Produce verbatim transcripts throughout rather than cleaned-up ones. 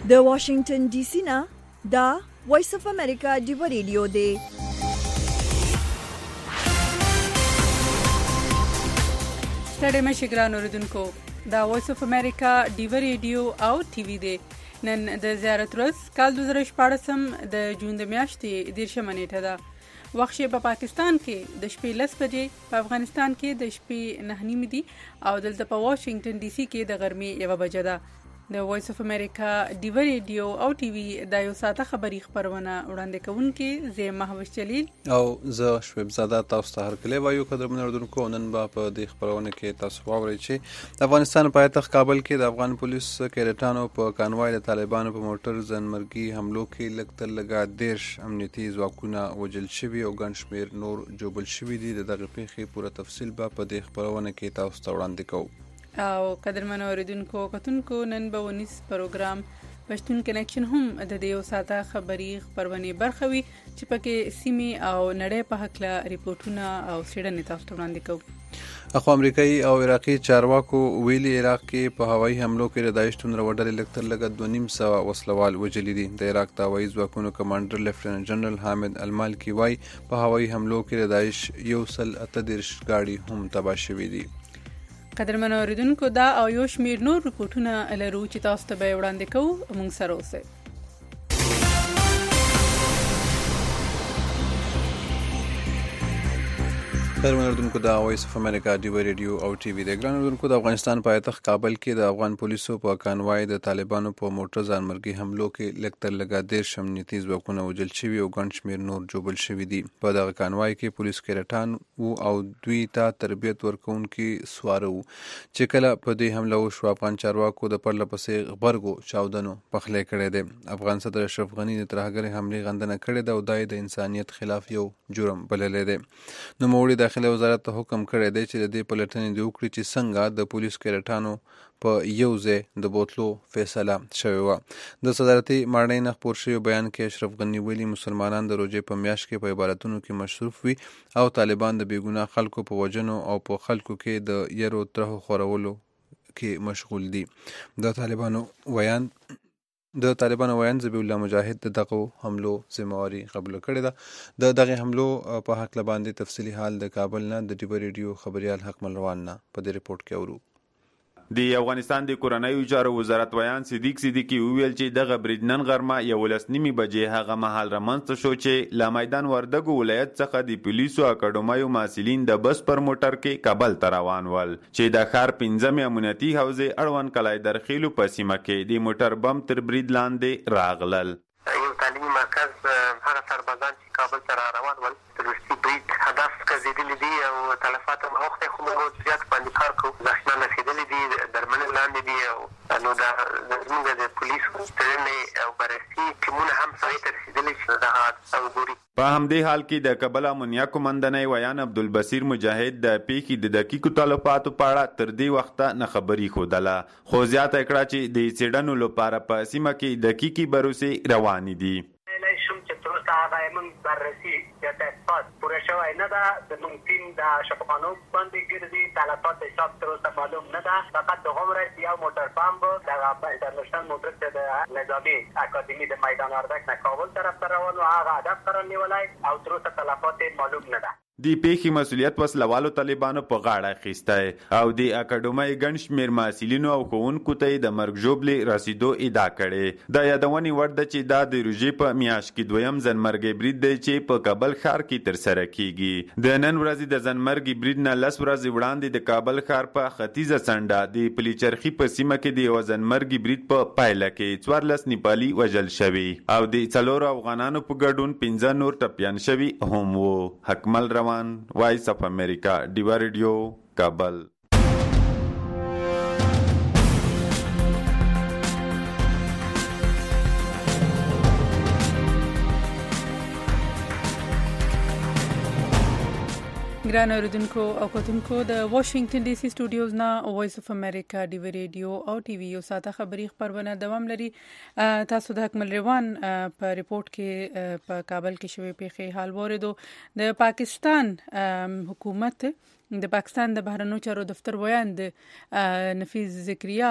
د واشنگټن ډي سي نه دا وایس اف امریکا ډیو ریډیو دی. ستړي مشي ګران اوریدونکو، دا وایس اف امریکا ډیو ریډیو او ټي وي دی. نن د زیارت ورځ کال دوه زره شپاړسم د جون د میاشتې دیرشمه نیټه ده. وخت شی په پاکستان کې د شپې لس بجې، په افغانستان کې د شپې نه نیمې دي او دلته په واشنگټن ډي سي کې د غرمې یوه بجه ده. د وایس اف امریکا ډیو ریډیو او ټي وي د یو ساعته خبری خبرونه وړاندې کوونکې زه مهوش جلیل او زه شعیب زاده تاسو ته هرکلی وایو. قدرمن اردوونکو، نن به په دې خبرونه کې تاسو واورئ چې د افغانستان پایتخت کابل کې د افغان پولیس کیډټانو په کانوای د طالبانو په موټر ځانمرګي حملو کې لږ تر لږه دېرش امنیتي ځواکونه وژل شوي او ګڼ شمېر نور ژوبل شوي دي. د دغې پیښې پوره تفصیل به په دې خبرونه کې تاسو ته وړاندې کوو. او قدرمن اوریدونکو کتونکو، نن به ونیس پروګرام پښتون کنیکشن هم د دې یو ساعته خبری خبرونه برخه وي چې پکې سیمې او نړۍ په هکله ریپورتونه او څېړنې تاسو ته وړاندې کوو. اخو امریکایي او عراقي چارواکو ویلي عراق کې په هوایي حملو کې د داعش ټون راوړل لږ تر لږه دوه نیم سوه وسلوال وژلي دي. د عراق د هوایي ځواکونو کمانډر لیفټننټ جنرال حامد المالکي وایي په هوایي حملو کې د داعش یو سل اته دېرش ګاډي هم تباه شوي دي. قدرمن اوریدونکو، دا او یو شمیر نور ریپورتونه لرو چې تاسو ته به وړاندې کوو. موږ سره اوسئ. قدرمن اردوونکو، د وایس اف امریکا ډیو ریډیو او ټي وي د ګران اردوونکو د افغانستان پایتخت کابل کې د افغان پولیسو په کانوای د طالبانو په موټر ځانمرګي حملو کې لږ تر لږه دېرش امنیتي ځواکونه وژل شوي او ګڼ شمېر نور ژوبل شوي دي. په دغه کانوای کې پولیس کیډټان وو او دوی ته تربیت ورکوونکي سواره وو. چې کله په دې حمله وشوه، افغان چارواکو د پرله پسې غبرګو چاودنو پخلی کړی دی. افغان صدر اشرف غني د ترهګرې حملې غندنه کړې ده او دا یې د انسانیت خلاف یو جرم بللی دی. نوموړي داخله وزارت ته حکم کړی دی چې د دې پلټنې دې وکړي چې څنګه د پولیس کیډټانو په یو ځای د بوتلو فیصله شوې وه. د صدارتي ماڼۍ نه خپور شوي بیان کې اشرف غني ویلي مسلمانان د روژې په میاشت کې په عبادتونو کې مصروف وي او طالبان د بېګناه خلکو په وژنو او په خلکو کې د یرو ترهو خورولو کې مشغول دي. د طالبانو ویان د طالبانو ویان ذبیح الله مجاهد د دغو حملو ذمهواري قبوله کړې ده. د دغې حملو په هکله باندې تفصیلي حال د کابل نه د ډیو ریډیو خبریال حق ملروان نه په دې ریپورت کې اورو. د افغانستان د کورنیو چارو وزارت ویان صدیق صدیقي وویل چې دغه برید نن غرمه یولس نیمې بجې هغه مهال رامنځته شو چې له میدان وردګو ولایت څخه د پولیسو اکاډمیو محصلین د بس پر موټر کې کابل ته روان ول چې د ښار پنځمې امنیتي حوزې اړوند کلی درخیلو په سیمه کې د موټر بم تر برید لاندې راغلل. یو تعلیمي مرکز هغه سربازان چې کابل ته را روان ول تروریستي برید هدف ګرځېدلي دي او تلفات هم اوښتی، خو موږ زیات باندې کار کوو. زخمیان رسېدلي دي، درملنې لاندې دي او نو دا زموږ د پولیسو څېړنې او بررسي ټیمونه هم هغې ته رسېدلي چې دغه حادثه وګوري. په همدې حال کې د کابل امنیه قومندانۍ ویان عبدالبصیر مجاهد د پیښې د دقیقو تلفاتو په اړه تر دې وخته نه خبري ښودله، خو زیاته کړه چې د څېړنو لپاره په سیمه کې دقیقې بروسې روانې دي. هغه موږ بررسي یا تحقیقات پوره شوی نه ده. د ممکن د شفاخانو باندې ګرځي تلفات حساب تر اوسه معلوم نه ده. فقط د هغومره یو موټر پمپ دغه انټرنیشنل موټر چې د نظامي اکاډمي د میدان وردګ نه کابل طرف ته روان و، هغه هدف سره نیولی او تر اوسه تلفات معلوم نه ده. د پیښې مسؤلیت وسلوالو طالبانو په غاړه اخیستی او د اکاډمۍ ګڼ شمېر محصلینو او ښوونکو ته یې د مرګ ژوبلې رسېدو ادعا کړې. د یادونې وړ ده چې دا د روژې په میاشت کې دویم ځانمرګي برید دی چې په کابل ښار کې ترسره کیږي. د نن ورځې د ځانمرګي برید نه لس ورځې وړاندې د کابل ښار په ختیځه څنډه د پلیچرخي په سیمه کې د یوه ځانمرګي برید په پایله کې څوارلس نیپالي وژل شوي او د څلورو افغانانو په ګډون پنځه نور ټپیان شوي هم وو. حکمل روان، وایس اف امریکا ډیو ریډیو، کابل. ګران اوریدونکو او کتونکو، د واشنگټن ډي سي سټوډیوز نه وایس اف امریکا ډیو ریډیو او ټي وي یو ساعته خبری خبرونه دوام لري. تاسو د حکمل روان په ریپورت کې په کابل کې شوی پیښې حال وریدو. د پاکستان حکومت د پاکستان د بهرنیو چارو دفتر ویاند نفیس ذکریا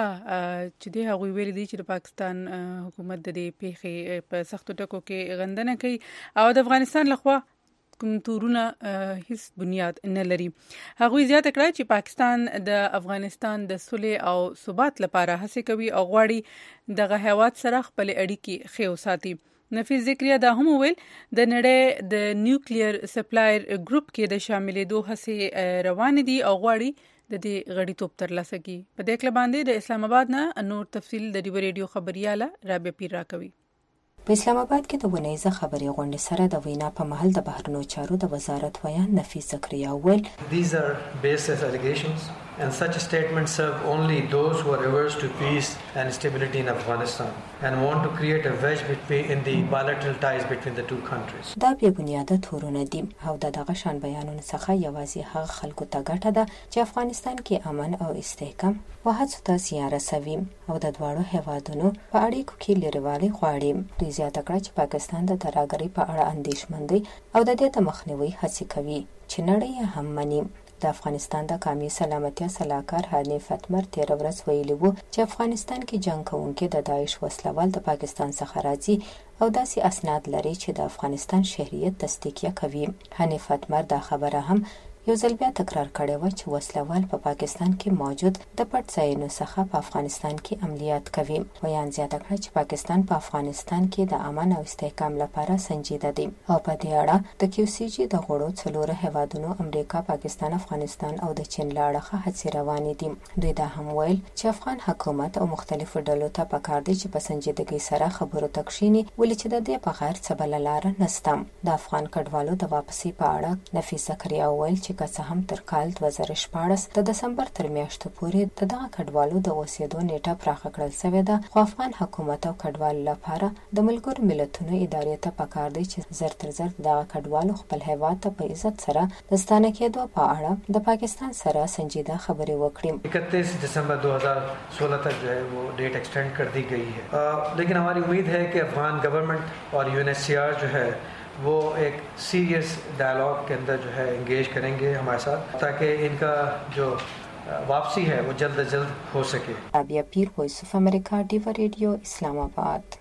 چې د هغوی ویل دي چې د پاکستان حکومت د دې پیښې په سختو ټکو کې غندنه کوي او د افغانستان لخوا کوم تورونه هیڅ بنیاد نه لري. هغوی زیاته کړه چې پاکستان د افغانستان د صلح او ثبات لپاره هڅه کوي او غواړي دغه هیواد سره خپل اړیکې ښې وساتي. نفیس ذکریا دا هم ویل د نړۍ د نیوکلیر سپلایر ګروپ کې د شاملېدو هڅې روان دي او غواړي د دې غړیتوب ترلاسه کړي. په دې کله باندې د اسلام آباد نه نور تفصیل د ډیو ریډیو خبرياله رابعه پیر راکوي. په اسلام آباد کې د ونیزه خبري غونډې سره د وینا په محل د بهرنیو چارو د وزارت ویان نفیس ذکریا ویل These are baseless allegations and such statements serve only those who are averse to peace and stability in Afghanistan and want to create a wedge between in the bilateral ties between the two countries. دا بې بنیاده تورونه دي او د دغه شان بیانونو څخه یوازې هغه خلکو ته ګټه ده چې افغانستان کې امن او استحکام او هڅو ته زیان رسوي او د دواړو هیوادونو په اړیکو کې لريوالي غواړي. دوی زیاته کړه چې پاکستان د ترهګرۍ په اړه اندېښمن دی او د دې ته مخنیوي هڅې کوي چې نړۍ هم مني. د افغانستان د قومي سلامتیا صلاحکار حنیف اتمر تیر ورځ ویلي وو چې افغانستان کې جنگ کوونکي د داعش وسلوال د پاکستان څخه راځي او داسې اسناد لري چې د افغانستان شهریت تصدیق کوي. حنیف اتمر دا خبره هم یو ځل بیا تکرار کړې و چې وسلوال په پاکستان کې موجود د پټ ځایونو څخه په افغانستان کې عملیات کوي. ویان زیاته کړه چې پاکستان په افغانستان کې د امن او استحکام لپاره سنجیده دی او په دې اړه د کیو سی جی د غړو څلور هیوادونو امریکا، پاکستان، افغانستان او د چین لاړه هڅې روانې دي. دوی دا هم ویل چې افغان حکومت او مختلفو ډلو ته پکار دي چې په سنجیدګۍ سره خبرو ته کښیني ولې چې د دې په غیر څه بله لاره نشته. د افغان کډوالو د واپسۍ په اړه نفیس ذکریا ویل چې که څه هم تر کال دوه زره شپاړس د دسمبر تر میاشتې پورې د دغه کډوالو د اوسېدو نیټه پراخه کړل شوې ده خو افغان حکومت او کډوالو لپاره د ملګرو ملتونو ادارې ته پکار دی چې زر تر زر دغه کډوالو خپل هیواد ته په عزت سره د ستانه کېدو په اړه د پاکستان سره سنجیده خبرې وکړي. اکتیس دسمبر دو ہزار سولہ تک جو ہے وہ ڈیٹ ایکسٹینڈ کر دی گئی ہے لیکن ہماری امید ہے کہ افغان گورنمنٹ اور یو این ایچ سی آر جو ہے وہ ایک سیریس ڈائلاگ کے اندر جو ہے انگیج کریں گے ہمارے ساتھ تاکہ ان کا جو واپسی ہے وہ جلد از جلد ہو سکے. رابعه پیر، وائس آف امریکا، ډیو ریډیو، اسلام آباد.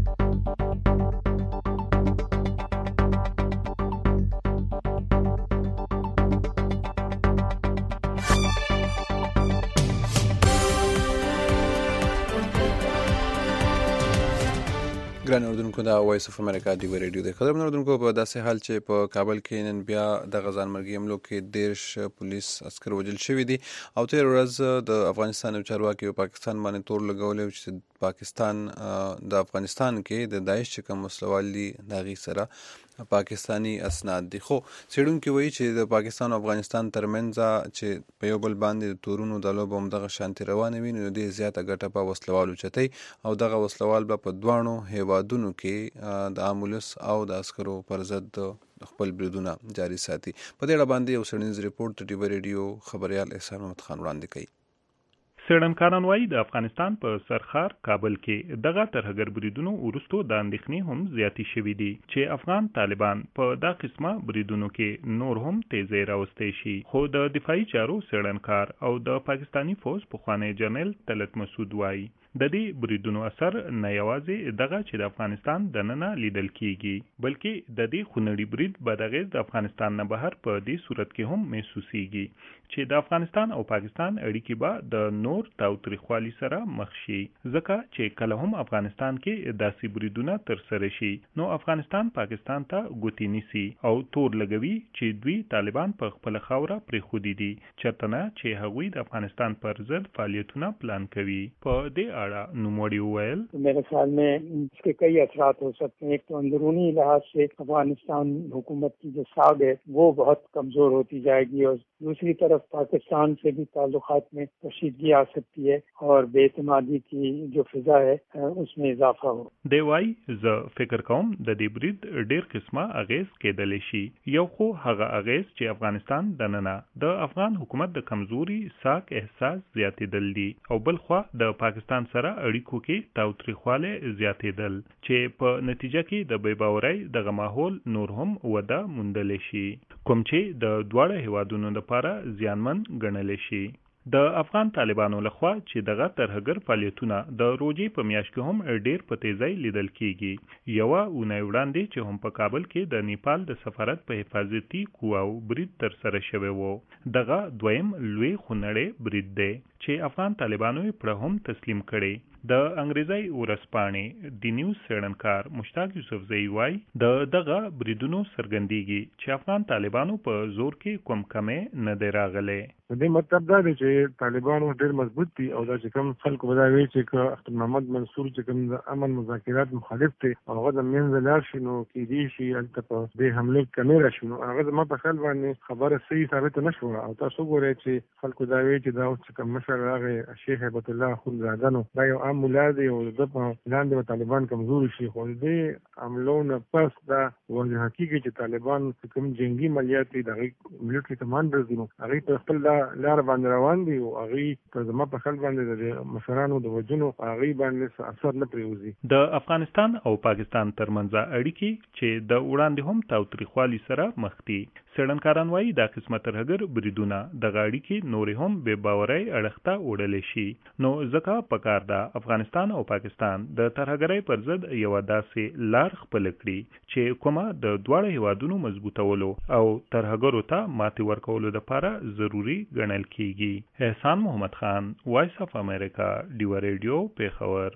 ګران اردوونکو دا وایس اف امریکا ډیو ریډیو دی. قدرمن اردوونکو په داسې حال چې په کابل کې نن بیا د غزان مرګي حملو کې دیرش پولیس عسکر وژل شوي دي او تیر ورځ د افغانستان چارواکي په پاکستان باندې تور لګولې چې پاکستان د افغانستان کې د داعش چې کوم وسلوال دي د هغې سره پاکستانی اسناد دي. خو څېړونکي وایي چې د پاکستان او افغانستان ترمنځ چې په یو بل باندې د تورونو د لوبو همدغه شانتې روانې وي نو د دې زیاته ګټه په وسلوالو چتئ او دغه وسلوال به په دواړو هیوادونو کې د عام ولس او د عسکرو پر ضد خپل بریدونه جاري ساتي. په دې اړه باندې یو څېړنیز رپورټ د ډیو ریډیو خبریال احسان محمد خان وړاندې کوي. څېړنکاران وایي د افغانستان په سرخار کابل کې دغه ترهګر بریدونو وروستو د اندېښنې هم زیاتې شوي دي چې افغان طالبان په دا قسمه بریدونو کې نور هم تیزی راوستی شي. خو د دفاعي چارو څېړنکار او د پاکستاني فوج پخوانی جنرال طلعت مسعود وایي د دې بریدونو اثر نه یوازې دغه چې د افغانستان دننه لیدل کیږي بلکې د دې خونړي برید بداغیز د افغانستان نه بهر په دې صورت کې هم محسوسیږي چې د افغانستان او پاکستان اړیکې به د نور تاوتریخوالي سره مخ شي ځکه چې کله هم افغانستان کې داسې بریدونه ترسره شي نو افغانستان پاکستان ته ګوتې نیسي او تور لګوي چې دوی طالبان په خپله خاوره پرېښودي دي چېرته نه چې هغوی د افغانستان پر ضد فعالیتونه پلان کوي. په دې میرے خیال میں اس کے کئی اثرات ہو سکتے ہیں. ایک تو اندرونی لحاظ سے افغانستان حکومت کی جو ساکھ ہے وہ بہت کمزور ہوتی جائے گی اور دوسری طرف پاکستان سے بھی تعلقات میں کشیدگی آ سکتی ہے اور بے اعتمادی کی جو فضا ہے اس میں اضافہ ہو. دی وای ز فکر کوم د دې برید ډیر قسمه اغیز کېدلی شي. یو خو هغه اغیز چې افغانستان دننه د افغان حکومت د کمزوري ساک احساس زیاتېدل دي او بل خوا د پاکستان سره اړیکو کې تاوتریخواله زیاتېدل چې په نتیجه کې د بې باورۍ دغه ماحول نور هم وده موندلی شي کوم چې د دواړه هیوادونو د لپاره زیانمن ګڼل شي. د افغان طالبانو لخوا چې دغه ترهګر فعالیتونه د روزې په میاشت کې هم ډیر په تیزی لیدل کیږي. یوه اونۍ وړاندې چې هم په کابل کې د نیپال د سفارت په حفاظتي قواو برید تر سره شوی و. دغه دویم لوی خونړی برید دی چې افغان طالبانو یې پړه هم تسلیم کړي. د انګریزي ورځپاڼې د نیوز څېړنکار مشتاق یوسفزئی وایي د دغه بریدونو څرګندېږي چې افغان طالبانو په زور کې کوم کمې نه دی راغلی. د دې مطلب دا دی چې طالبانو ډېر مضبوط دي او دا چې کوم خلکو به دا وایي چې که اختر محمد منصور چې کوم د امن مذاکرات مخالف دی او هغه د منځه لاړ شي نو کېدای شي هلته په دې حملې کمې راشي. نو هغه زما په خیال باندې خبره صحیح ثابته نه شوه او تاسو وګورئ چې خلکو دا وایي چې دا اوس چې کوم مشر راغی شیخ هیبت الله اخندزاده نو دا یو عام ملا دی او د په لاندې به طالبان کمزوري شي. خو د دې حملو نه پس دا واضح کېږي چې طالبان کوم جنګي عملیات دي د هغې ملیټري کمانډرز دي نو هغوی په خپل لار باندې روان دي او هغوی په زما په خیال باندې د مشرانو د وژنو هغوی باندې اثر نه پرېوځي. د افغانستان او پاکستان ترمنځ اړیکې چې د وړاندې هم تاوتریخوالي سره مخ دي. څېړنکاران وایي دا قسمه ترهګر بریدونه دغه اړیکې نورې هم بې باورۍ اړخ ته وړلی شي. نو ځکه پکار ده افغانستان او پاکستان د ترهګرۍ پر ضد یوه داسې لار خپله کړي چې کومه د دواړه هیوادونو مضبوطولو او ترهګرو ته ماتې ورکولو دپاره ضروري ګڼل کیږي. احسان محمد خان، وایس اف امریکا، ډیوه ریډیو، پیښور.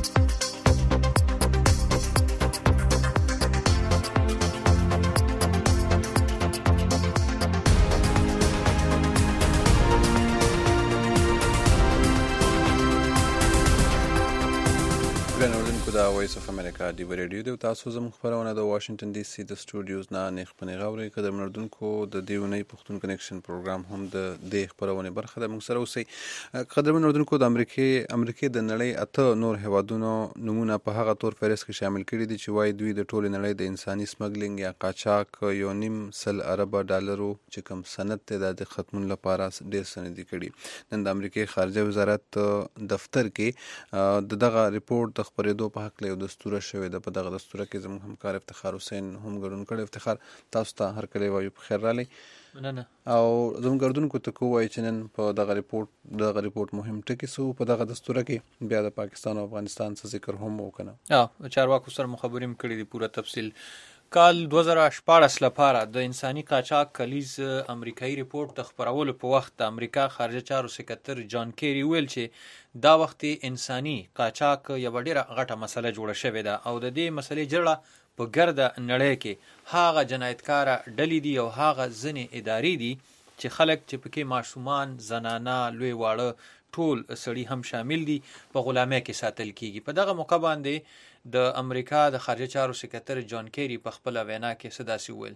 دا وایس اف امریکا ډیوه ریډیو دی او تاسو زموږ خپرونه د واشنګټن ډي سي د سټوډیوز نه نیغ په نیغه اورئ. که د منردونکو د دې اونۍ پښتون کنیکشن پروګرام هم د دې خپرونې برخه ده. موږ سره اوسئ. قدر منردونکو، د امریکې امریکې د نړۍ اته نور هیوادونو نومونه په هغه تور فهرست کې شامل کړي دي چې وایي دوی د ټولې نړۍ د انساني سمګلینګ یا قاچاق یو نیم سل اربه ډالرو چې کوم سند دی دا د ختمون لپاره ډېر سندي کړي. نن د امریکې خارجه وزارت دفتر کې د دغه ریپورټ د خپرېدو په حق له یو دستوره شوې ده. په دغه دستوره کې زموږ همکار افتخار حسین هم ګډون کړی. افتخار، تاسو ته هر کله وایو په خیر رالی. مننه. او زموږ ګردونکو ته کو وایي چې نن په دغه ریپورټ دغه ریپورټ مهم ټکي څه په دغه دستوره کې بیا د پاکستان او افغانستان څه ذکر هم وکنه. اه چارواکو سره مخابریم کړي دي پوره تفصیل. کال دوه زره شپاړس لپاره د انساني قاچاق کلیز امریکایي ریپورټ د خپرولو په وخت د امریکا خارجه چارو سکرتر جان کیری ویل چې دا وخت انساني قاچاق یوه ډېره غټه مسله جوړه شوې ده او د دې مسلې جړه په ګرده نړۍ کې هغه جنایتکاره ډلې دي او هغه ځینې ادارې دي چې خلک چې پکې ماشومان، زنانه، لوی واړه ټول سړي هم شامل دي په غلامۍ کې ساتل کیږي. په دغه موقع باندې د امریکا د خارجه چارو سکرتر جان کیری په خپله وینا کې څه داسې وویل.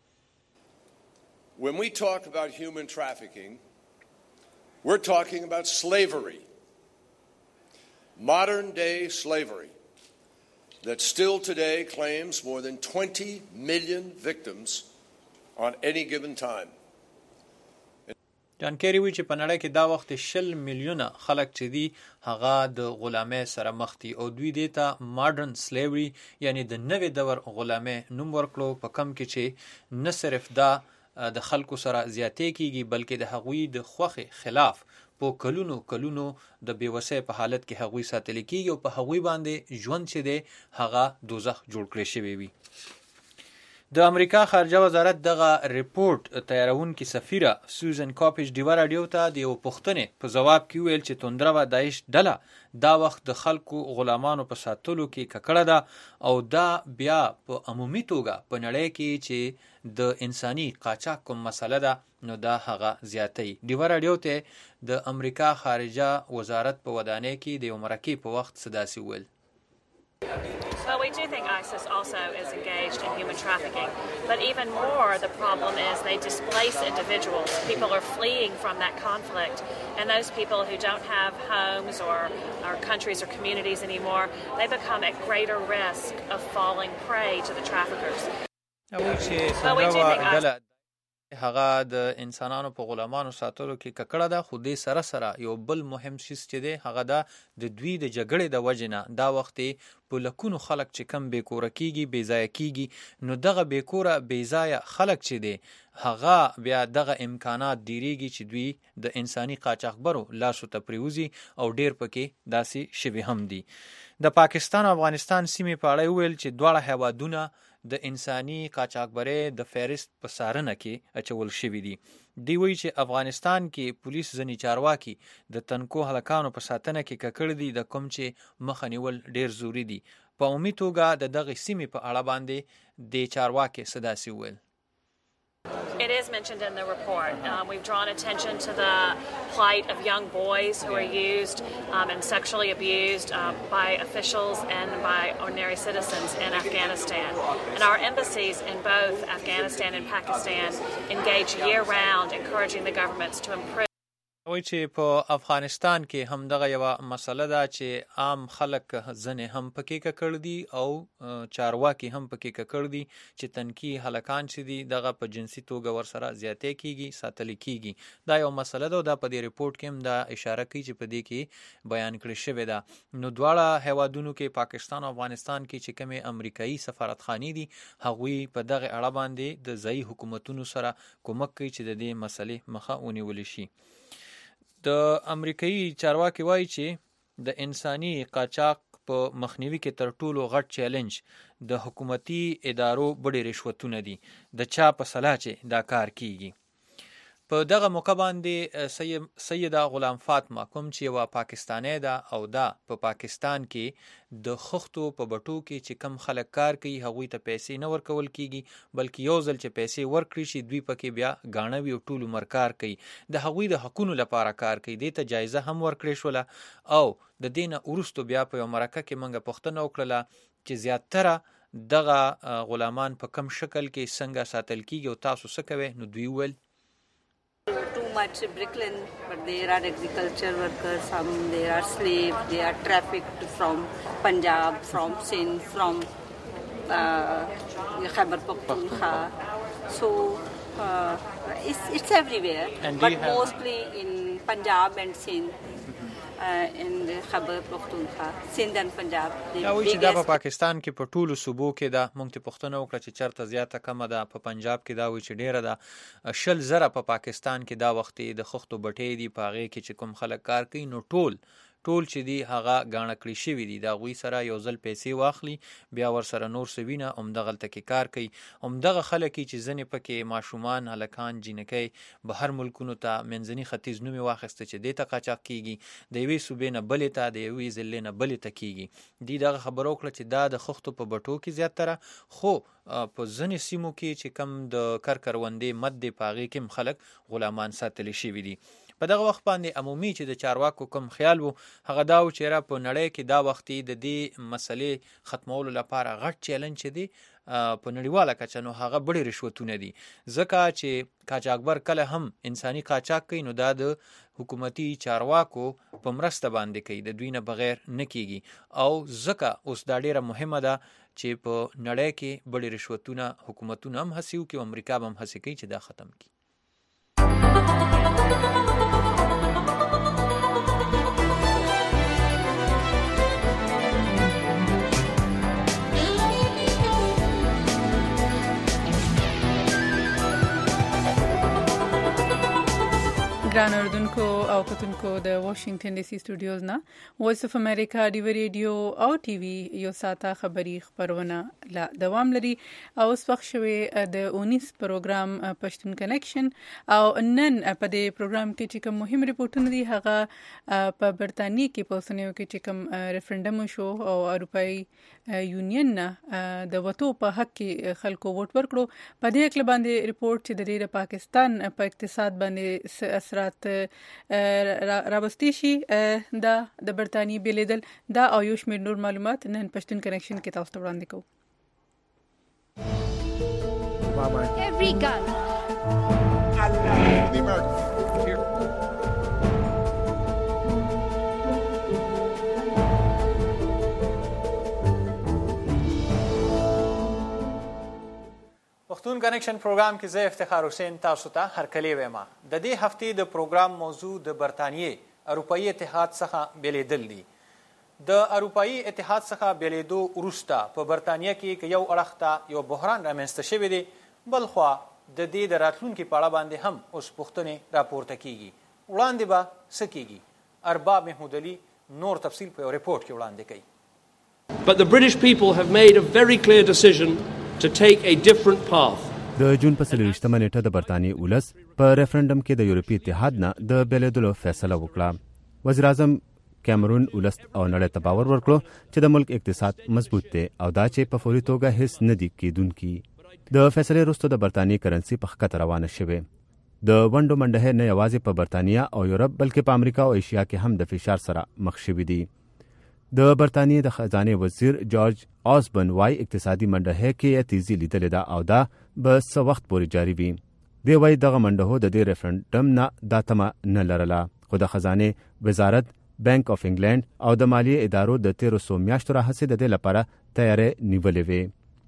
When we talk about human trafficking, we're talking about slavery, modern day slavery that still today claims more than twenty million victims on any given time. جان کیری وی چې په نړۍ کې دا وخت شل میلیونه خلک چې دي هغه د غلامۍ سره مخ دي او دوی دې ته ماډرن سلیوري یعنی د نوې دور غلامۍ نوم ورکړو، په کم کې چې نه صرف دا د خلکو سره زیاتې کیږي بلکې د هغوی د خوښې خلاف په کلونو کلونو د بېوسۍ په حالت کې هغوی ساتل کیږي او په هغوی باندې ژوند چې دی هغه دوزخ جوړ کړی شوی وي. د امریکا خارجه وزارت دغه ریپورټ تیارونکې سفیره سوزن کاپیج ډیوه راډیو ته د یو پوښتنې په ځواب کې ویل چې توندروه داعش ډله دا وخت د خلکو غلامانو په ساتلو کې ککړه ده او دا بیا په عمومي توګه په نړۍ کې چې د انساني قاچاق کوم مسله ده نو دا هغه زیاتوي. ډیوه راډیو ته د امریکا خارجه وزارت په ودانۍ کې د یو مرکې په وخت څه داسې وویل. Well, we do think ISIS also is engaged in human trafficking, but even more the problem is they displace individuals. People are fleeing from that conflict, and those people who don't have homes or, or countries or communities anymore, they become at greater risk of falling prey to the traffickers. Well, we do think ISIS هغه د انسانانو په غلامانو ساتلو کې ککړه ده، خو دې سره سره یو بل مهم شیز چې دی هغه دا د دوی د جګړې د وجې نه دا وخت په لکونو خلک چې کم بې کوره کېږي، بې ځایه کېږي، نو دغه بې کوره بې ځایه خلک چې دی هغه بیا دغه امکانات ډیریږي چې دوی د انساني قاچاقبرو لاسو ته پریوزي او ډیر پکې داسې شوي هم دي. د پاکستان او افغانستان سیمې په اړه ویل چې دواړه هیوادونه د انساني قاچاقبرۍ د فهرست په څارنه کې اچول شوي دي. دی وایي چې افغانستان کې پولیس ځینې چارواکي د تنکو هلکانو په ساتنه کې ککړ دي، د کوم چې مخه نیول ډیر ضروري دي. په عمومي توګه د دغه سیمې په اړه باندې د چارواکي څه داسې وویل. It is mentioned in the report. Um, we've drawn attention to the plight of young boys who are used um, and sexually abused uh, by officials and by ordinary citizens in Afghanistan. And our embassies in both Afghanistan and Pakistan engage year-round, encouraging the governments to improve. وایي چې په افغانستان کې هم دغه یوه مسله ده چې عام خلک ځنې هم پکې ککړ دي او چارواکي هم پکې ککړ دي چې تنکي هلکان چې دي دغه په جنسي توګه ورسره زیاتې کېږي، ساتلې کېږي. دا یو مسله ده او دا په دې ریپورټ کې هم دا اشاره کوي چې په دې کې بیان کړې شوې ده. نو دواړه هیوادونو کې پاکستان او افغانستان کې چې کومې امریکایي سفارتخانې دي هغوی په دغه اړه باندې د ځایي حکومتونو سره کومک کوي چې د دې مسلې مخه ونیول شي. د امریکایي چارواکي وایي چې د انساني قاچاق په مخنیوي کې تر ټولو غټ چیلنج د حکومتي ادارو بډې رشوتونه دي، د چا په صلاح چې دا کار کیږي. په دغه موقع باندې سیده غلام فاطمه کوم چې یوه پاکستانی ده او دا په پا پاکستان کې د خښتو په بټو کې چې کم خلک کار کوي هغوی ته پیسې نه ورکول کیږي، بلکې یو ځل چې پیسې ورکړي شي دوی پکې بیا ګاڼه وي او ټول عمر کار کوي. د هغوی د حقونو لپاره کار کوي. دې ته جایزه هم ورکړې شوله او د دې نه وروستو بیا په یو مرکه کې موږ پوښتنه وکړله چې زیاتره دغه غلامان په کم شکل کې څنګه ساتل کیږي او تاسو څه کوئ؟ نو دوی ویل too much bricklaying, but there are agriculture workers, some there are slaves, they are trafficked from Punjab, from Sindh, from uh, Khyber Pakhtunkhwa. So uh, it's, it's everywhere, but mostly in Punjab and Sindh. in Khyber Pakhtunkhwa, Sindh and Punjab. دا وایي چې دا په پاکستان کې په ټولو صوبو کې ده. موږ ته پوښتنه وکړه چې چېرته زیاته کمه ده. په پنجاب کې دا وایي چې ډېره ده. شل زره په پاکستان کې دا وخت د خښتو بټۍ دي، په هغې کې چې کوم خلک کار کوي نو ټول ټول چې دي هغه ګاڼه کړي شوي دي. د هغوی سره یو ځل پیسې واخلي بیا ورسره نور څه وینه همدغلته کې کار کوي. همدغه خلک چې ځینې پکې ماشومان، هلکان، جینکۍ بهر ملکونو ته منځني ختیځ نوم یې واخیسته چې دې ته قاچاق کېږي، د یوې صوبې نه بلې ته، د یوې ضلعې نه بلې ته کېږي. دوی دغه خبره وکړه چې دا د خښتو په بټو کې زیاتره، خو په ځینې سیمو کې چې کم د کر کروندې مد دی په هغې کې هم خلک غلامان ساتلی شوي دي. په دغه وخت باندې عمومي چې د چارواکو کوم خیال و هغه دا و چې را په نړۍ کې دا وختي د دې مسلې ختمولو لپاره غټ چیلنج چې دی په نړیواله کچه نو هغه بډې رشوتونه دي. ځکه چې قاچاقبر کله هم انساني قاچاق کوي نو دا د حکومتي چارواکو په مرسته باندې کوي، د دوی نه بغیر نه کیږي. او ځکه اوس دا ډیره مهمه ده چې په نړۍ کې بډې رشوتونه حکومتونه هم هڅې وکړي او امریکا به هم هڅې کوي چې دا ختم کړي. ګران اردوونکو او کتونکو د واشنگټن ډي سي سټوډیوز نه وایس اف امریکا ډیو ریډیو او ټي وي یو ساته خبری خبرونه لا دوام لري. او اوس وخت شوی د اونیس پروګرام پښتون کنیکشن او نن په دې پروګرام کې چې کوم مهم ریپورتونه دي هغه په برتانیې کې په اوسنیو کې چې کوم ریفرندم شو او اروپאי یونین نه د وټو په حق کې خلکو ووټ ورکړو. په دې اړه باندې ریپورت چې د ډیره پاکستان په اقتصاد باندې اثرات راوستي شي دا د برتانیې بیلیدل دا او یو شمېر نور معلومات نن پښتون کنیکشن کې تاسو ته وړاندې کوو. Every gun. The American. Here. پښتون پښتون کنیکشن پروګرام کې زه افتخار حسین تاسو ته هرکلی وایم. د دې هفتې د پروګرام موضوع د برطانیې اروپایي اتحاد څخه بیلیدل دي. د اروپایي اتحاد څخه بیلیدو وروسته په برطانیه کې که یو اړخ ته یو بحران رامنځته شوی دی، بل خوا د دې د راتلونکي په اړه باندې هم اوس پوښتنې راپورته کیږي. وړاندې به څه کیږي؟ ارباب محمود علي نور تفصیل په یو ریپورټ کې وړاندې کوي. But the British people have made a very clear decision to take a different path. د جون په څلوېښتمه نیټه د برطانیې ولس په ریفرنډم کې د یورپي اتحاد نه د بیلیدلو فیصله وکړه. وزیر اعظم کیمرون ولس او نړۍ ته باور ورکړو چې د ملک اقتصاد مضبوط دی او دا چې په فوري توګه هیڅ نه دي کیدونکي. د فیصلې وروسته د برطانیې کرنسي په ښکته روانه شوې. د ونډو منډهې نه یوازې په برطانیه او یورپ بلکې په امریکا او ایشیا کې هم د فشار سره مخ شوي دي. د برطانیې د خزانې وزیر جارج آسبن وای اقتصادي منډهې کې تیزی لیدلې ده او دا به څه وخت پورې جاري وي. دی وای دغه منډهو د دې ریفرنډم نه دا تمه نه لرله، خو د خزانې وزارت، بانک اف انګلند او د مالیې ادارو د تیرو څو میاشتو راهیسې د دې لپاره تیارې نیولې وې.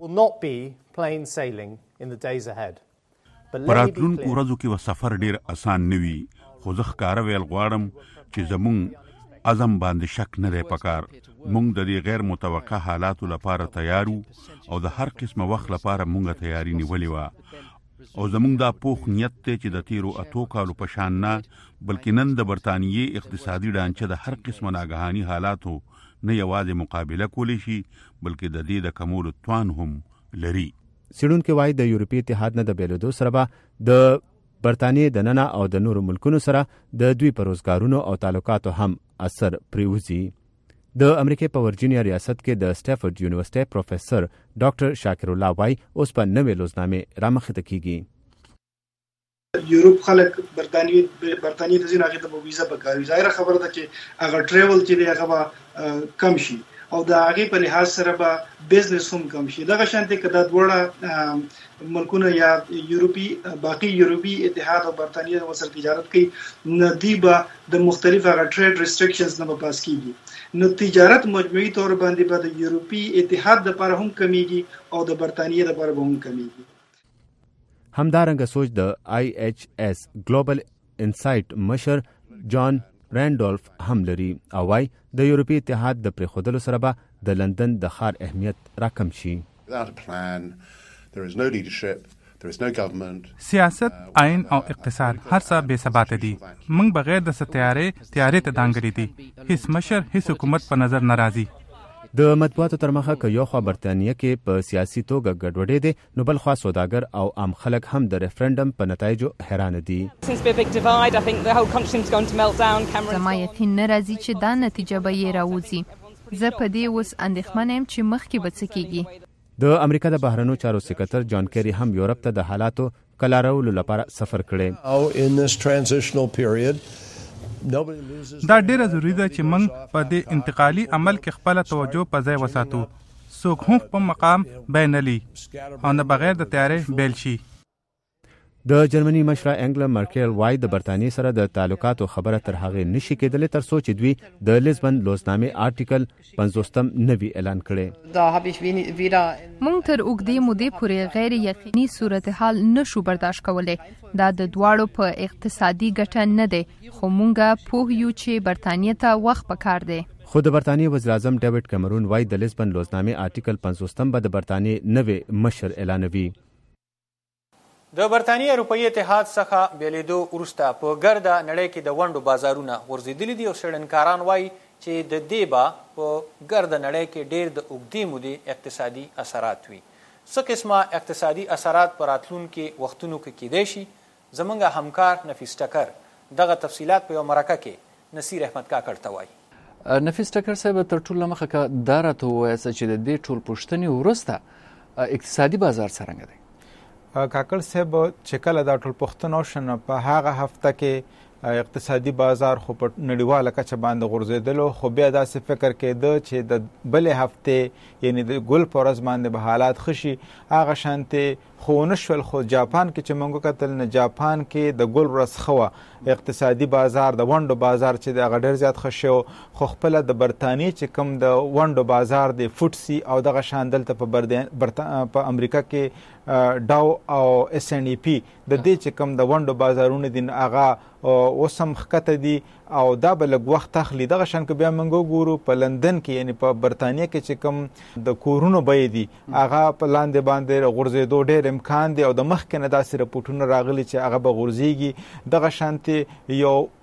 په راتلونکو ورځو کې به سفر ډېر اسان نه وي، خو زه ښکاره ویل غواړم چې زموږ عزم باندې شک نه دی پکار. موږ د دې غیر متوقع حالاتو لپاره تیار او د هر قسمه وخت لپاره موږ تیاری نیولې وه او زموږ دا پوخ نیت دی چې د تیرو اتو کالو په شان نه بلکې نن د برطانیې اقتصادي ډانچه د هر قسمه ناګهاني حالاتو نه یوازې مقابله کولی شي بلکې د دې د کمولو توان هم لري. څېړونکي وایي د یورپي اتحاد نه د بیلیدو سره به د برطانیې د ننه او د نورو ملکونو سره د دوی په روزګارونو او تعلقاتو هم اثر پریوزي. د امریکې په ورجینیا ریاست کې د سټیفورډ یونیورسټۍ پروفیسر ډاکټر شاکر الله وای اوس په نوې لوزنامې رامخته کیږي. یورپ خلک برطانیې برطانیې ته ځي، هغې ته به ویزه پکار وي. ظاهره خبره ده چې هغه ټریول چې دی هغه به کم شي او د هغې په لحاظ سره به بزنس هم کم شي. دغه شانتې که دا دواړه ملکونه یا یورپي باقي یورپي اتحاد او برطانیه ورسره تجارت کوي، نو دوی به د مختلف هغه ټریډ ریسټرکشنز نه به پاس کیږي. نو تجارت مجموعي طور باندې به د یورپي اتحاد دپاره هم کمیږي او د برطانیې دپاره به هم کمیږي. همدارنګه سوچ د آی ایچ ایس ګلوبل انسایټ مشر جان رینډولف هم لري او وايي د یورپي اتحاد د پرېښودلو سره به د لندن د ښار اهمیت راکم شي. سیاست، آئین او اقتصاد هر څه بې ثباته دي. موږ بغیر د څه تیارې تیارې ته دانګلي دي. هیڅ مشر هیڅ حکومت په نظر نه راځي. د مطبوعاتو تر مخه که یو خوا برطانیه کې په سیاسي توګه ګډوډي دي، نو بل خوا سوداګر او عام خلک هم د ریفرنډم په نتایجو حیرانه دي. زما یقین نه راځي چې دا نتیجه به یې راوځي. زه په دې اوس اندېښمنه یم چې مخکې به څه کیږي. د امریکا د بهرنیو چارو سکرټر جان کیری هم یورپ ته د حالاتو کلارولو لپاره سفر کړی. دا ډیره ضروری ده چې موږ په دې انتقالي عمل کې خپل توجه په ځای وساتو. څوک هم په مقام بینلی او نه بغیر د تیارې بیل شي. د جرمني مشره انګلا مرکل وای د برطانیې سره د تعلقاتو خبره تر هغې نشي کېدلی تر څو چې دوی د لیزبن لوزنامې آرټیکل پنځوستم نوي اعلان کړی. موږ تر اوږدې مودې پورې غیر یقیني صورتحال نشو برداشت کولی. دا د دواړو په اقتصادي ګټه نه دی، خو موږ پوه یو چې برطانیې ته وخت پکار دی. خو د برطانیې وزیر اعظم ډیوډ کیمرون وای د لیزبن لوزنامې آرټیکل پنځوستم به د برطانیې نوې مشر اعلانوي. د برطانیې اروپایي اتحاد څخه بیلیدو وروسته په ګرده نړۍ کې د ونډو بازارونه غورځېدلي دي او څېړنکاران وایي چې د دې به په ګرده نړۍ کې ډېر د اوږدې مودې اقتصادي اثرات وي. څه قسمه اقتصادي اثرات په راتلونکي وختونو کې کیدای شي؟ زموږ همکار نفیس ټکر دغه تفصیلات په یو مرکه کې نصیر احمد کاکړ ته وایي. نفیس ټکر صاحب تر ټولو مخه که دا راته ووایاست چې د دې ټول پوښتنې وروسته اقتصادي بازار څرنګه دی؟ کاکړ صاحب چې کله دا ټول پوښتنه وشنه په هغه هفته کې اقتصادي بازار خو په نړیواله کچه باندې غورځېدلو، خو بیا داسې فکر کېده چې د بلې هفتې یعنې د ګل په ورځ باندې به حالات ښه شي. هغه شانتې خو نشول. خو جاپان کې چې موږ کتل نه جاپان کې د ګل ورځ خو اقتصادي بازار د ونډو بازار چې د هغه ډېر زیات ښه شو. خو خپله د برطانیې چې کوم د ونډو بازار دی فوټسي او دغه شان دلته په په امریکا کې ډاو او اس ان ای پی د دې چې کوم د ونډو بازارونه دي هغه اوس هم ښکته دي او دا به لږ وخت اخلي. دغه شان که بیا موږ وګورو په لندن کې یعنې په برطانیه کې چې کوم د کورونو بیې دي هغه په لاندې باندې غورځېدو ډېر امکان دی او د مخکې نه داسې رپورټونه راغلي چې هغه به غورځېږي. دغه شانتې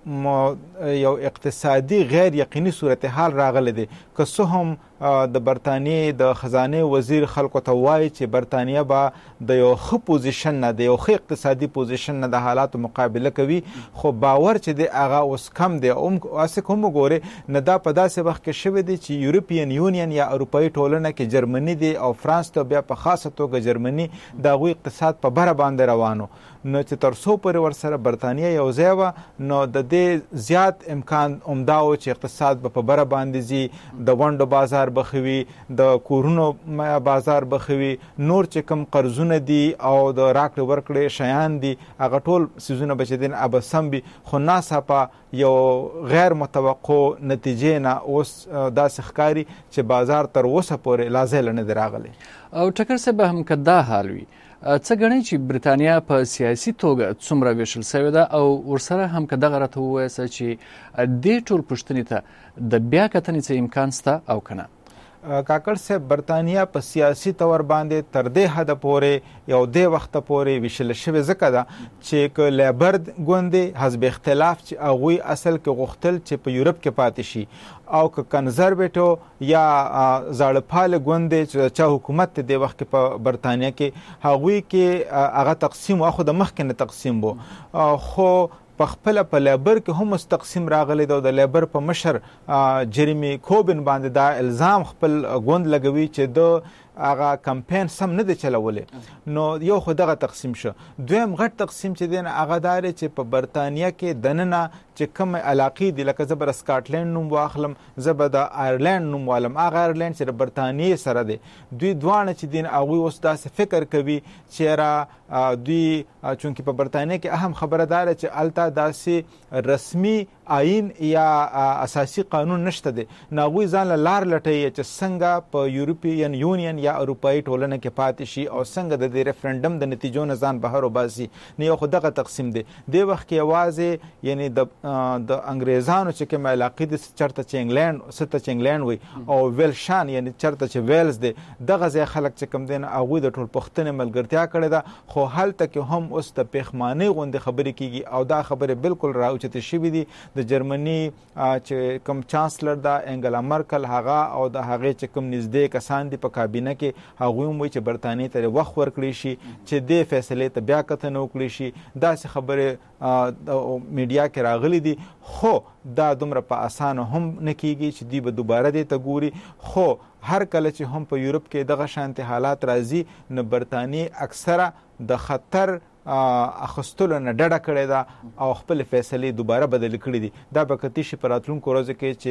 یو یو اقتصادي غیر یقیني صورتحال راغلی دی. که څه هم د برطانیې د خزانې وزیر خلکو ته وایي چې برطانیه به د یو ښه پوزیشن نه د یو ښه اقتصادي پوزیشن نه د حالاتو مقابله کوي، خو باور چې دی هغه اوس کم دی. هسې که هم وګورې نه دا په داسې وخت کې شوی دی چې یورپین یونین یا اروپایي ټولنه کې جرمني دی او فرانس ته بیا په خاصه توګه جرمني د هغوی اقتصاد په بره باندې روانو. نو چې تر څو پورې ورسره برطانیه یو ځای وه نو د دې زیات امکان همدا و چې اقتصاد به په بره باندې ځي، د ونډو بازار به ښه وي، د کورونو بازار به ښه وي، نور چې کوم قرضونه دي او د راکړې ورکړې شیان دي هغه ټول څیزونه به چې دي به سم وي. خو ناڅاپه یو غیر متوقع نتیجې نه اوس داسې ښکاري چې بازار تر اوسه پورې لا ځایله نه دی راغلی. او ټکر صاحب هم که دا حال وي څه ګڼئ چې برطانیه په سیاسي توګه څومره ویشل سوې ده او ورسره هم که دغه راته ووایاست چې دې ټول پوښتنې ته د بیا کتنې څه امکان شته او که نه؟ کاکړ صاحب برطانیه په سیاسي طور باندې تر دې حده پورې یو دې وخته پورې ویشله شوې ځکه ده چې که لیبر ګوند حزب اختلاف چې هغوی اصل کې غوښتل چې په یورپ کې پاتې شي او که کنزرویټو یا زاړه پاله ګوند چې چا حکومت دې وخت کې په برطانیه کې هغوی کې هغه تقسیم و خو د مخکې نه تقسیم و. خو په خپله په لیبر کې هم اوس تقسیم راغلی دی او د لیبر په مشر جریمی کوبن باندې دا الزام خپل ګوند لګوي چې د هغه کمپین سم نه دی چلولی. نو یو خو دغه تقسیم شو. دویم غټ تقسیم چې دی هغه دا دی چې په برطانیه کې دننه چې کوم علاقې دي لکه زه به د سکاټلینډ نوم واخلم، زه به د آیرلینډ نوم والم، هغه آیرلینډ چې د برطانیې سره دی دوی دواړه چې دي هغوی اوس داسې فکر کوي چې را دوی چونکې په برطانیه کې اهم خبره دا ده چې هلته داسې رسمي آئین یا اساسي قانون نشته دی. نو هغوی ځان له لار لټوي چې څنګه په یورپین یونین یا اروپایي ټولنه کې پاتې شي او څنګه د دې ریفرنډم د نتیجو نه ځان بهر وباسي. نو یو خو دغه تقسیم دی. دې وخت کې یوازې یعنی د د انګریزانو چې کوم علاقې دي چېرته چې انګلینډ څه ته چې انګلینډ وي او ویلشان یعنی چېرته چې ویلز دی دغه ځای خلک چې کوم دی نه هغوی د ټول پښتنې ملګرتیا کړې ده. خو هلته کې هم اوس د پېښمانۍ غوندې خبرې کېږي او دا خبرې بالکل راوچتې شوي دي. د جرمني چې کوم چانسلر ده انګلا مرکل هغه او د هغې چې کوم نږدې کسان دي په کابینه کې هغوی هم وایي چې برطانیې ته وخت ورکړی شي چې دې فیصلې ته بیا کتنه وکړی شي. داسې خبرې میډیا کې راغلي دي خو دا دومره په اسانه هم نه کېږي چې دوی به دوباره دې ته ګوري. خو هر کله چې هم په یورپ کې دغه شانتې حالات راځي نو برطانیې اکثره د خطر اخستلو نه ډډه کړې ده او خپل فیصلې دوباره بدل کړي دي. دا به کتی شي په راتلونکو ورځو کې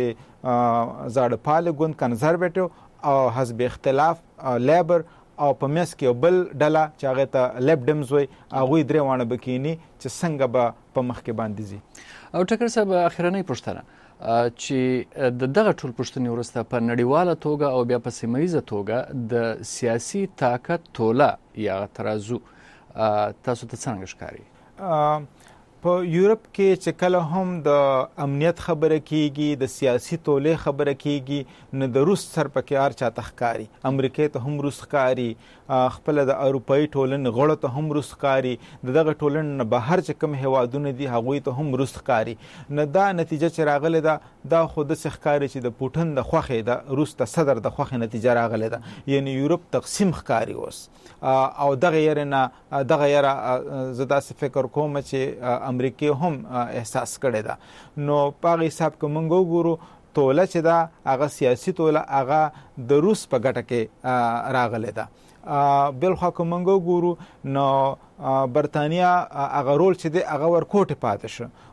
چې زاړه پاله ګوند کنزرویټو او حزب اختلاف لیبر او په منځ کې یو بل ډله چې هغې ته لیبډمز وایي هغوی درې واړه به کښېني چې څنګه به په مخکې باندې ځي. او ټکر صاحب اخرنۍ پوښتنه چې د دغه ټول پوښتنې وروسته په نړیواله توګه او بیا په سیمه ییزه توګه د سیاسي طاقت توله یا ترازو تاسو ته څنګه ښکاري؟ په یورپ کې چې کله هم د امنیت خبره کیږي د سیاسي تولې خبره کیږي نو د روس سر پکې هر چاته ښکاري. امریکې ته هم روس ښکاري، خپله د اروپایي ټولنې غړو ته هم روس ښکاري، د دغه ټولنې نه بهر چې کوم هیوادونه دي هغوی ته هم روس ښکاري. نو دا نتیجه چې راغلې ده دا خو داسې ښکاري چې د پوټن د خوښې د روس د صدر د خوښې نتیجه راغلې ده. یعنې یورپ تقسیم ښکاري اوس او دغه یېرې نه دغه یېره زه داسې فکر کوم چې امریکې هم احساس کړې ده. نو په هغه حساب که موږ وګورو توله چې ده هغه سیاسي توله هغه د روس په ګټه کې راغلې ده. بل خوا که موږ وګورو نو برطانیه هغه رول چې دی هغه ورکوټې پاتې شو.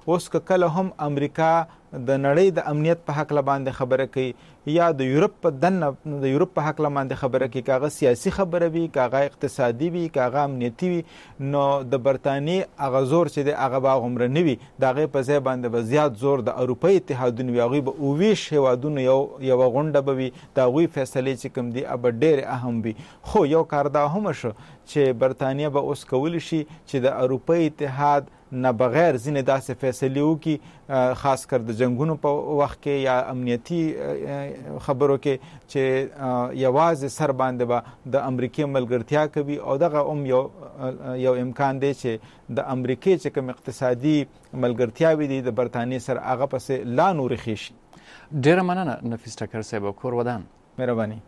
اوس که کله هم امریکا د نړۍ د امنیت په حق باندې خبره کوي یا د یورپ په دنه د یورپ په حق باندې خبره کوي، کاغه سیاسي خبره وي، کاغه اقتصادي وي، کاغه امنیتي وي، نو د برتانیې هغه زور چې د هغه به هغومره نه وي، د هغې په ځای باندې به زیات زور د اروپایي اتحادونو وي، هغوی به اوویش هېوادونو یو یوه غونډه به وي، د هغوی فیصلې چې کوم دي به ډېرې اهم وي. خو یو کار دا هم شو چې برتانیه به اوس کولی شي چې د اروپایي اتحاد نه بغیر ځینې داسې فیصلې وکړي، خاص کر د جنګونو په وخت کې یا امنیتي خبرو کې، چې یوازې سر باندې به د امریکې ملګرتیا کوي، او دغه هم یو یو امکان دی چې د امریکې چې کوم اقتصادي ملګرتیاوې دي د برتانیې سره هغه پسې لا نورې ښې شي. ډېره مننه نفیس ټکر صاحب، کور ودان. مهرباني.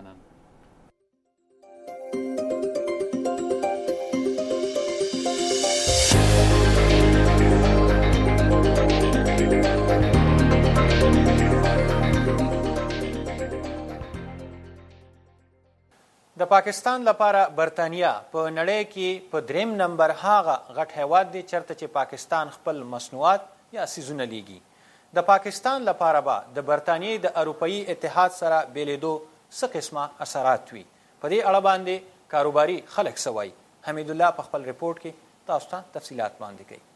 د پاکستان لپاره برتانیا په نړۍ کې په دریم نمبر هغه غټ هیواد دی چرته چې پاکستان خپل مصنوعات یا سیزونه لیږي. د پاکستان لپاره به د برتانیې د اروپایي اتحاد سره بیلیدو څه قسمه اثرات وي، په دې اړه باندې کاروباري خلک څه وایي. حمید الله په خپل رپورټ کې تاسو ته تفصیلات وړاندې کوي.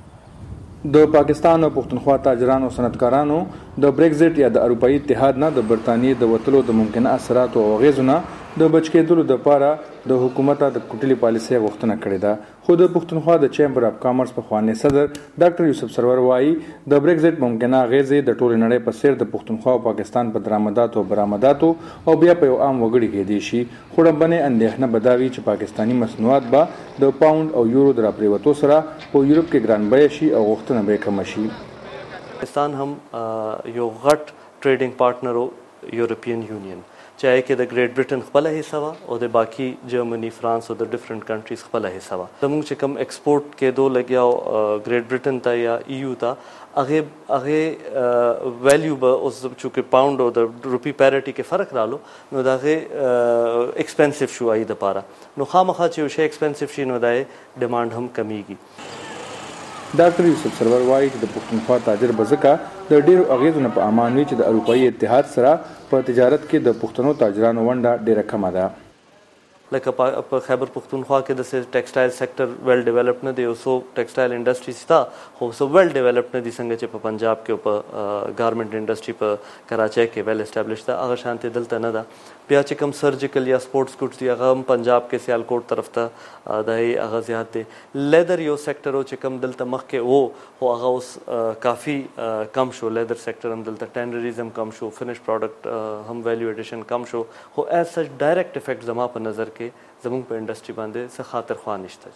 د پاکستان او پښتونخوا تاجرانو او صنعتکارانو د بریکزټ یا د اروپایي اتحاد نه د برتانیې د وتلو د ممکنه اثراتو او اغیزو نه د بچ کېدلو دپاره د حکومت د کوټلې پالیسۍ غوښتنه کړې ده. خو د پښتونخوا د چیمبر اف کامرس پخوانی صدر ډاکټر یوسف سرور وایي د بریکزټ ممکنه اغیزې د ټولې نړۍ په څیر د پښتونخوا او پاکستان په درآمداتو او برآمداتو او بیا په یو عام وګړي کېدی شي. خو ډمبنې اندېښنه به دا وي چې پاکستاني مصنوعات به د پاونډ او یورو د راپریوتو سره په یورپ کې ګران بیه شي او غوښتنه به یې کمه شي. پاکستان هم یو غټ ټریډینګ پارټنر و یورپین یونین، چاہے کہ دا گریٹ برٹن خپل حصہ وا او د باقی جرمنی فرانس او د ډیفرنٹ کنټریز خپل حصہ وا. زموږ چې کوم ایکسپورټ کېدو لګیا او گریٹ برٹن ته یا ای یو ته هغه هغه ویلیو به اوس چې پاوند او د روپی پیریټي کې فرق رالو نو دا هغه ایکسپنسیو شو ای د پاره، نو خامخا چې شی ایکسپنسیو شي نو دا ډیماند هم کمیږي. ډاکټر یوسف سرور وایي چې د پښتونخوا تاجر به ځکه د ډېرو اغیزو نه په امان وي چې د اروپایي اتحاد سره په تجارت کې د پښتنو تاجرانو ونډه ډېره کمه ده. لکه په خیبر پختونخوا کې د ټیکسټایل سیکټر ویل ډیولپ نه دی، او سو ټیکسټایل انډسټری ستا خو سو ویل ډیولپ نه دي څنګه چې په پنجاب کې او په ګارمنټ انډسټری په کراچۍ کې ویل اسټابلیش ده، هغه شانتي دلته نه ده. بیا چې کوم سرجیکل یا سپورټس ګوډز دي هغه هم پنجاب کې سیالکوټ طرف ته د هغه زیات دی. لیدر یو سیکټر او چې کوم دلته مخکې وو خو هغه اوس کافي کم شو، لیدر سیکټر هم دلته ټینډریزم کم شو، فینش پروډکټ هم ویلیو ایډیشن کم شو، خو ایز سچ ډایرکټ افیکټ زما په نظر کې زموږ په انډسټری باندې څه خاطر خوا نشته.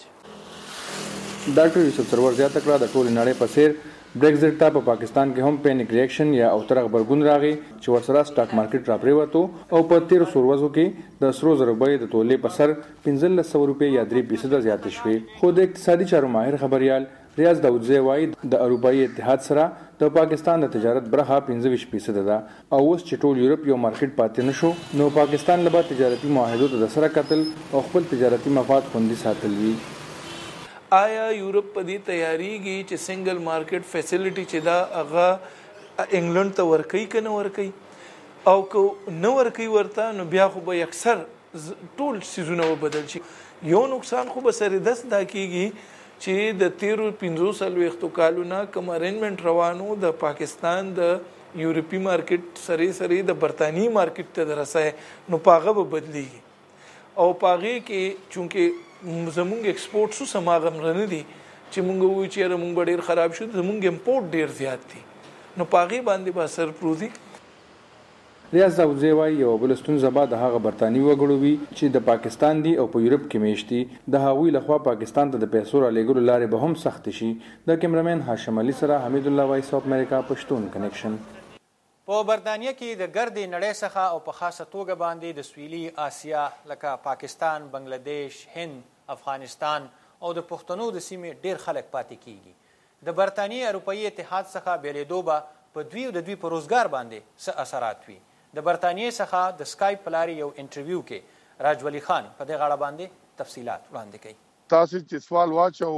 چې ډاکټر یوسف سرور زیاته کړه د ټولې نړۍ په څیر بریکزټ ته په پاکستان کې هم پینیک ریاکشن یا اوتر خبرګون راغی چې ورسره سټاک مارکیټ راپریوتو او په تیر څو ورځو کې د سرو زرو بیې د تولې په سر پنځلس سوه روپۍ یا درې فیصده زیاتې شوې. خو د اقتصادي چارو ماهر خبریال ریاض داودزی وایي د اروپایي اتحاد سره د پاکستان د تجارت برخه پنځه ویشت فیصده ده او اوس چې ټول یورپ یو مارکیټ پاتې نشو نو پاکستان له تجارتي معاهدو ته د سره کتل او خپل تجارتي مفاد خوندي ساتل وي. آیا یورپ په دې تیاریږي چې سنگل مارکیټ فیسیلیټي چې دا هغه انګلند ته ورکوي که نه ورکوي، او که نه ورکوي ورته نو بیا خو به اکثر ټول سیزونه وبدل شي. یو نقصان خو به سره دست دا کیږي چې د تیرو پنځو څلوېښتو کالونه کوم ارینجمنټ روانو د پاکستان د یورپي مارکیټ سره سره د برتانیي مارکیټ ته د رسای نو په هغه به بدلیږي، او په هغې کې چونکې زمونږ ایکسپورټ څو سماغه نه دي چې مونږ وایو چې یاره مونږ به ډېر خراب شو، زمونږ امپورټ ډېر زیات دي، نو په هغې باندې به اثر پروزي. ریاض داودزی وایي یوه بله ستونزه به د هغه برطانوي وګړو وي چې د پاکستان دي او په یورپ کې میشت دي، د هغوی لخوا پاکستان ته د پیسو رالیږلو لارې به هم سختې شي. د کیمرامین هاشم علي سره حمید الله وایس اف امریکا پښتون کنیکشن. په برطانیه کې د ګردې نړۍ څخه او په خاصه توګه باندې د سویلي آسیا لکه پاکستان، بنگلادیش، هند، افغانستان او د پښتنو د سیمې ډیر خلک پاتې کیږي. د برطانیې اروپایي اتحاد څخه بیلیدو به په دوی او د دوی په روزګار باندې څه اثرات وي. د برطانیې څخه د سکایپ په لارې یو انټرویو کې راج ولی خان په دې غاړه باندې تفصیلات وړاندې کوي. تاسو چې سوال واچو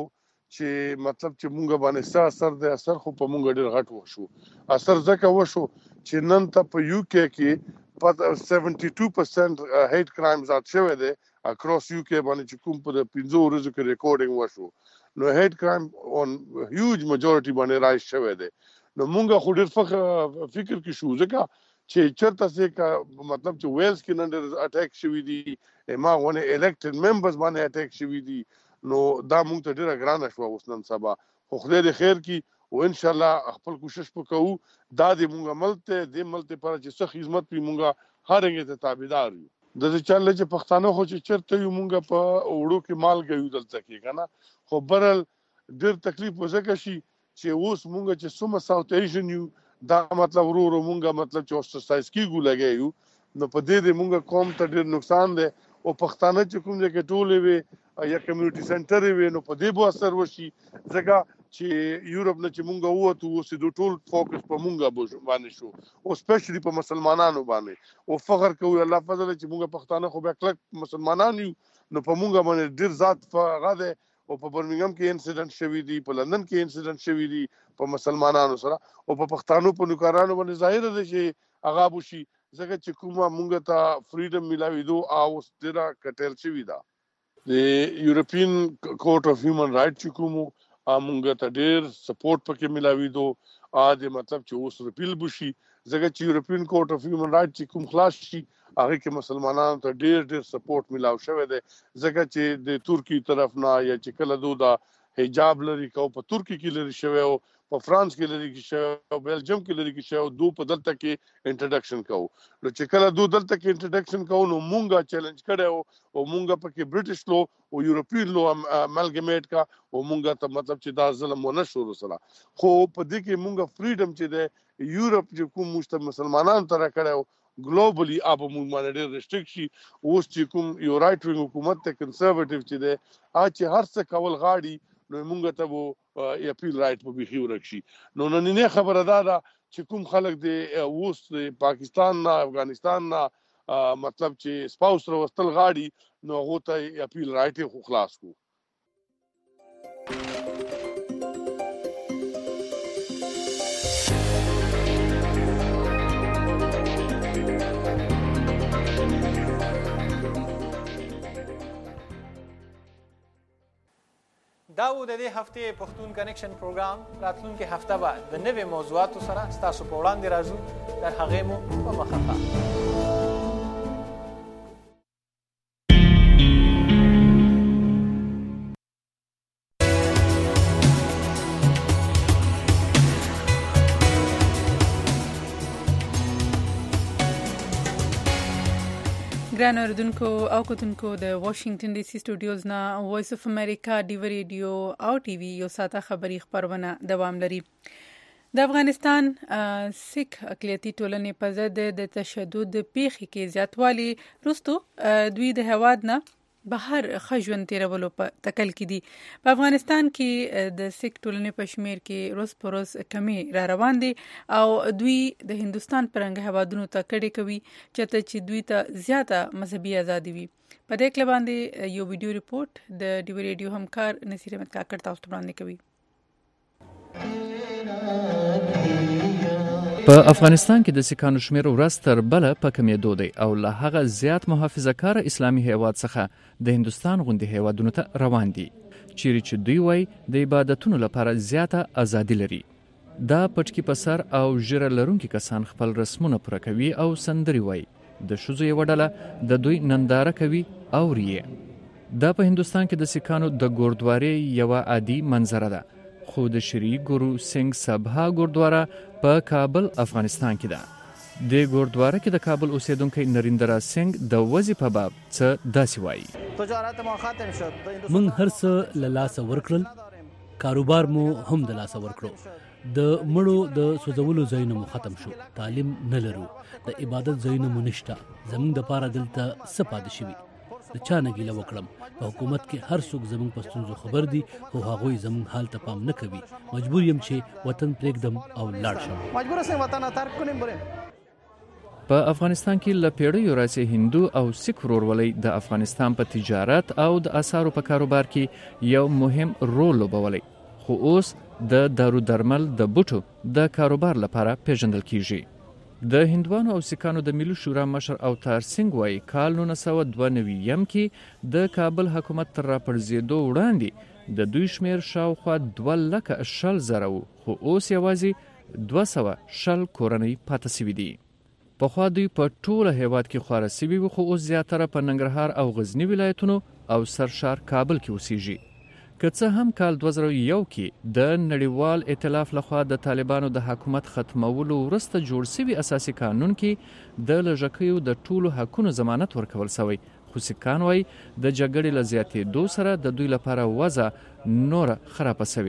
چې مطلب چې مونږ باندې څه اثر دی اثر خو په مونږ ډېر غټ وشو اثر ځکه وشو چې نن ته په یو کې کې په سیونټي ټو پرسنټ هیټ کرایم زیات شوی دی اکراس یو کې باندې چې کوم په پنځو ورځو کې ریکارډینګ وشو نو هیټ کرایم اون هیوج میجورټي باندې رایز شوی دی نو مونږ خو ډېر فکر فکر کې شو ځکه چې چرته سه کا مطلب چې ویلز کې نن ډېر اٹیک شوی دی ما غونه الیکټډ ممبرز باندې اٹیک شوی دی نو دا مونږ ته ډېره ګرانه شوه اوس نن سبا خو خدای دې خیر کړي او ان شاء الله خپل کوشش وکړو دا دې مونږ عمل ته دې عمل ته پر چې څه خدمت پی مونږه هر رنګ ته تابعدار یو د دې چل چې پښتانه خو چې چرته یو مونږ په وړو کې مال غيو دلته کې کنه خو برل ډېر تکلیف وځکه شي چې اوس مونږ چې سوم ساوث ایشین یو دا مطلب ورو ورو مونږه مطلب چې اوسټرسایز کیږو لګیو نو په دې دې مونږه قوم ته ډېر نقصان دی او پښتانه چې کوم ځای کې ټولې وي یا کمیونټي سنټر وي نو په دې به اثر وشي ځکه چې یورپ نه چې مونږ ووتو اوس د ټول فوکس په مونږه باندې شو او سپیشلی په مسلمانانو باندې او فخر کوي الله فضل چې مونږ پښتانه خو بیا کلک مسلمانان یو نو په مونږ باندې ډېر ذات غاده او په برمنګم کې انسیډنټ شوی دی په لندن کې انسیډنټ شوی دی په مسلمانانو سره او په پښتانو په نوکرانو باندې ظاهر دی چې هغه بوشي ځکه چې کومه مونږ ته فریډم ملاوي دو او ستره کټر شوی دا د یورپین کورټ اف هیومن رائټ چې کومو مونږ ته ډېر سپورټ پکې ملاوي دو ا دې مطلب چې اوس رپیل بوشي ځکه چې یورپین کورټ اف هیومن رائټ چې کوم خلاص شي هغه کې مسلمانانو ته ډېر ډېر سپورټ ملاو شوی دی ځکه چې د ترکی طرف نه یا چې کله دو دا حجاب لري کو په ترکی کې لري شوی او په فرانس کې لري کې شوی او بلجیم کې لري کې شوی دو په دلته کې انټروډکشن کو نو چې کله دو دلته کې انټروډکشن کو نو مونږه چیلنج کړو او مونږه پکې برټش لو او یورپین لو امالګمیټ کا او مونږه ته مطلب چې دا ظلم ونه شروع سره خو په دې کې مونږه فریډم چې د یورپ چې کوم مشت مسلمانانو تر کړو ګلوبلی اب مونږ باندې ډېر ریسټریکټ شي اوس چې کوم یو رائټ وینګ حکومت ته کنزرویټیو چې دی ا چې هر څه کول غاړي نو مونږ ته وو اپیل رائټ په بيخي ورکشي نو نن نه خبره ده دا چې کوم خلک دی اوس پاکستان نه افغانستان نه مطلب چې سپاوس وروستل غاړي نو هغه ته اپیل رائټ خو خلاص کو دا و د دې هفتې پښتون کنیکشن پروګرام راتلونکې هفته به د نوې موضوعاتو سره ستاسو په وړاندې راځو تر هغې مو په مخه ګران اوردونکو او کتونکو د واشنگټن ډي سي سټوډیوز نه وایس اف امریکا ډیو ریډیو او ټي وي یو ساته خبری خبرونه دوام لري د افغانستان سیک اقلیتی ټولنې په ضد د تشدد پیښې کې زیاتوالی وروسته دوی د هواد نه بهر خجون تیرولو په تکل کې دي په افغانستان کې د سیک ټولنې په شمیر کې روز پر روز کمی را روان دي او دوی د هندستان پرنګ هوادونو ته کډې کوي چې چې دوی ته زیاته مذهبي ازادي وي په دې کله باندې یو ویډیو ریپورت د ډیو ریډیو همکار نصیر احمد کاکړ تاسو ته وړاندې کوي په افغانستان کې د سیکانو شمیر ورځ تر بله په کمیدو دی او له هغه زیات محافظه کار اسلامي هیواد څخه د هندستان غوندي هیوادونو ته روان دي چیرې چې دوی وای د عبادتونو لپاره زیاته ازادي لري دا پټکی په سر او ژیره لرونکي کسان خپل رسمونه پوره کوي او سندري وای د شوزو یو ډله د دوی ننداره کوي او ریه دا په هندستان کې د سیکانو د ګوردوارې یو عادي منظره ده خو د شری ګورو سنگ سبها ګوردواره په کابل افغانستان کې ده د ګوردواره کې د کابل اوسیدونکو نریندرا سنگ د وظیفه په باب څه داسې وایي تجارت ما ختم شد من هر څه له لاس ورکړل کاروبار مو هم د لاس ورکړو د مړو د سوځولو ځایونه مو ختم شو تعلیم نه لرو د عبادت ځایونه مو نشته زموږ د پاره دلته څه پاتې شوي د چا نه ګیله وکړم په حکومت کې هر څوک زموږ په ستونزو خبر دي خو هغوی زموږ حال ته پام نه کوي مجبور یم چې وطن پرېږدم او لاړ شم مجبور اسم وطن ترک کنیم بریم په افغانستان کې له پیړیو راځي هندو او سیک ورورولۍ د افغانستان په تجارت او د اسعارو په کاروبار کې یو مهم رول لوبولی، خو اوس د دارو درمل د بوټو د کاروبار لپاره پیژندل کیږي. د هندوانو او سیکانو د ملي شورا مشر اوتار سنگ وایي کال نولس سوه دوه نوي کې د کابل حکومت تر راپرځېدو وړاندې د دوی شمیر شاوخوا دوه لکه شل زره و، خو اوس یوازې دوه سوه شل کورنۍ پاتې سوي دي. پخوا دوی په ټوله هیواد کې خواره سوي وو، خو اوس زیاتره په ننګرهار او غزني ولایتونو او سرشار کابل کې اوسیږي. که څه هم کال دوه زره یو کې د نړیوال ائتلاف لخوا د طالبانو د حکومت ختمولو وروسته جوړ شوي اساسي قانون کې د لږکیو د ټولو حقونو ضمانت ورکول شوی، خو سیکان وایي د جګړې له زیاتېدو سره د دوی لپاره وضع نوره خرابه شوې.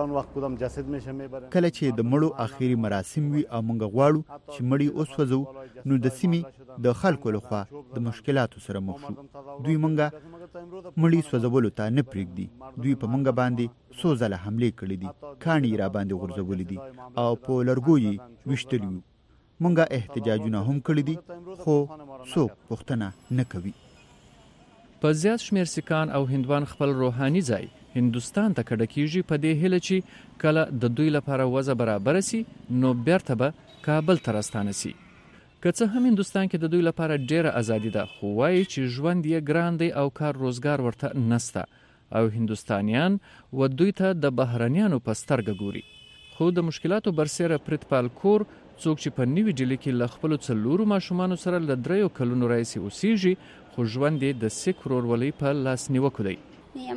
کله چې د مړو آخري مراسم وي او موږ غواړو چې مړي وسوځو، نو د سیمې د خلکو لخوا د مشکلاتو سره مخ شو. دوی موږ مړي سوځولو ته نه پرېږدي. دوی په موږ باندې څو ځله حملې کړې دي، کاڼي را باندې غورځولي دي او په لرګو یې ویشتلي یو. موږ احتجاجونه هم کړي دي، خو څوک پوښتنه نه کوي. په زیات شمیر سیکان او هندوان خپل روحاني ځای هندوستان ته کډه کیږي، په دې هیله چې کله د دوی لپاره وضع برابر سي نو بیرته به کابل ته راستانه سي. که څه هم هندوستان کې د دوی لپاره ډیره ازادي ده، خو وایي چې ژوند یې ګران دی او کار روزګار ورته نسته او هندوستانیان و دوی ته د بهرنیانو په سترګه ګوري. خو د مشکلاتو برسیره پریتپال کور څوک چې په نیوي ډیلي کې له خپلو څلورو ماشومانو سره له دریو کلونو راهیسې اوسیږي، خو ژوند یې د سیک ورورولۍ په لاس نیوکو دی.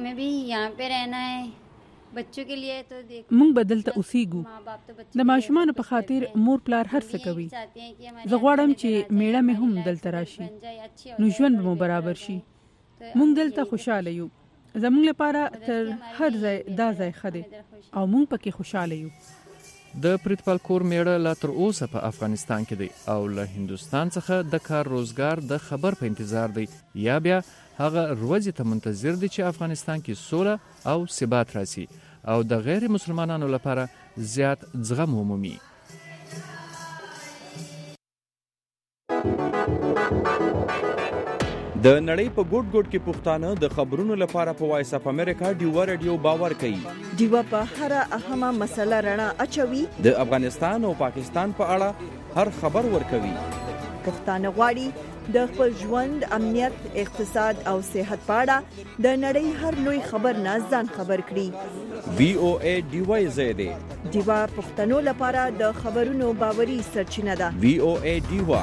مونږ به دلته اوسیږو، د ماشومانو په خاطر مور پلار هر څه کوي. زه غواړم چې میړه مې هم دلته راشي، نو ژوند به مو برابر شي. مونږ دلته خوشاله یو، زمونږ لپاره تر هر ځای دا ځای ښه دی او مونږ پکې خوشاله یو. د پریتپال کور میړه لا تر اوسه په افغانستان کې دی او له هندوستان څخه د کار روزګار د خبر په انتظار دی، یا بیا هغه ورځې ته منتظر دی چې افغانستان کې سوله او ثبات راسي او د غیر مسلمانانو لپاره زیات زغم ومومي. د نړۍ په ګوټ ګوټ کې پښتانه د خبرونو لپاره په وایس اف امریکا ډیوا رادیو باور کوي. ډیوا په هر اهمه مسله رڼا اچوي، د افغانستان او پاکستان په اړه هر خبر ورکوي. پښتانه غواړي د خپل ژوند، امنیت، اقتصاد او صحت په اړه د نړۍ هر لوی خبر نه ځان خبر کړي. وی او ای ډیوا زیاده ډیوا پښتنو لپاره د خبرونو باوري سرچینه ده. وی او ای ډیوا.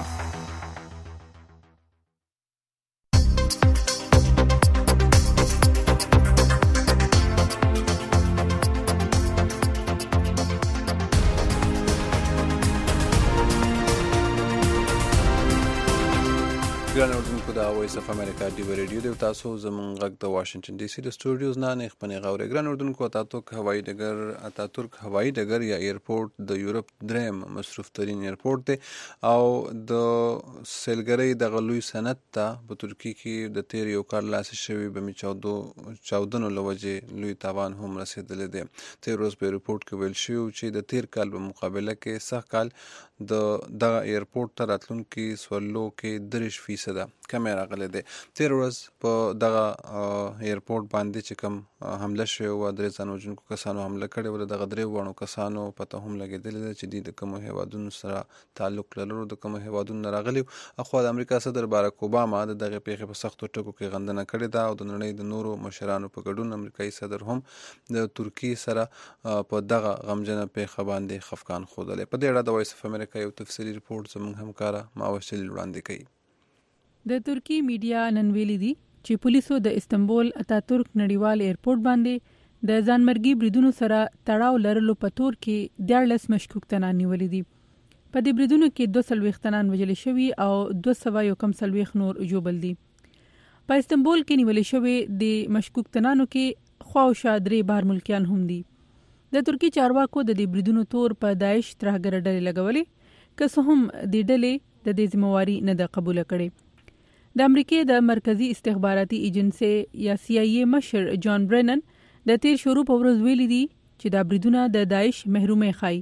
ګران اوردونکو د وایس اف امریکا ډیو ریډیو دی، تاسو زمونږ غږ د واشنگټن ډي سي د سټوډیوز نه نه خپنې غوړې. ګران اوردونکو، اتاتورک هوایي ډګر اتاتورک هوایي ډګر یا ایرپورټ د یورپ دریم مصروف ترین ایرپورټ دی او د سیلګرۍ د غلوی صنعت ته په ترکیه کې د تیر یو کال لاسه شوی بمی چاودنو له وجې لوی تاوان هم رسېدلی دی. تیر ورځ په ایرپورټ کې ویل شوي چې د تیر کال په مقابله کې سږ کال د دغه ایرپورټ ته راتلونکي سورلو کې دېرش فیصده کمی راغلی دی. تیر ورځ په دغه ایرپورټ باندې چې کوم حمله شوې وه، درې ځان وژونکو کسانو حمله کړې وه. د دغه درې واړو کسانو پته هم لګېدلې ده چې دوی د کومو هیوادونو سره تعلق لرلو، د کومو هیوادونو نه راغلي. اخوا د امریکا صدر باراک اوباما د دغې پیښې په سختو ټکو کې غندنه کړې ده او د نړۍ د نورو مشرانو په ګډون امریکایي صدر هم د ترکیې سره په دغه غمجنه پیښه باندې خفګان ښودلی. په دې اړه د وایس اف امریکا یو تفصیلي رپورټ زموږ همکاره ماوشل وړاندې کوي. د ترکی میډیا نن ویلي دي چې پولیسو د استنبول اتاتورک نړیوال ایرپورټ باندې د ځانمرګي بریدونو سره تړاو لرلو په تور کې دیارلس مشکوک تنان نیولي دي. په دې بریدونو کې دوه څلوېښت تنان وژل شوي او دوه سوه یو کم څلوېښت نور ژوبل دي. په استنبول کې نیولې شوې د مشکوک تنانو کې خواوشا درې بار ملکیان هم دي. د ترکی چارواکو د دې بریدونو تور په داعش ترهګره ډلې لګولې، که څه هم د ډلې د دې ذمہواري نه ده قبوله کړې. د امریکې د مرکزی استخباراتي ایجنسی یا سی آی ای مشر جان برنن د تیر شروع په ورځ ویلي دي چې دا بریدونه د داعش محرومۍ ښایي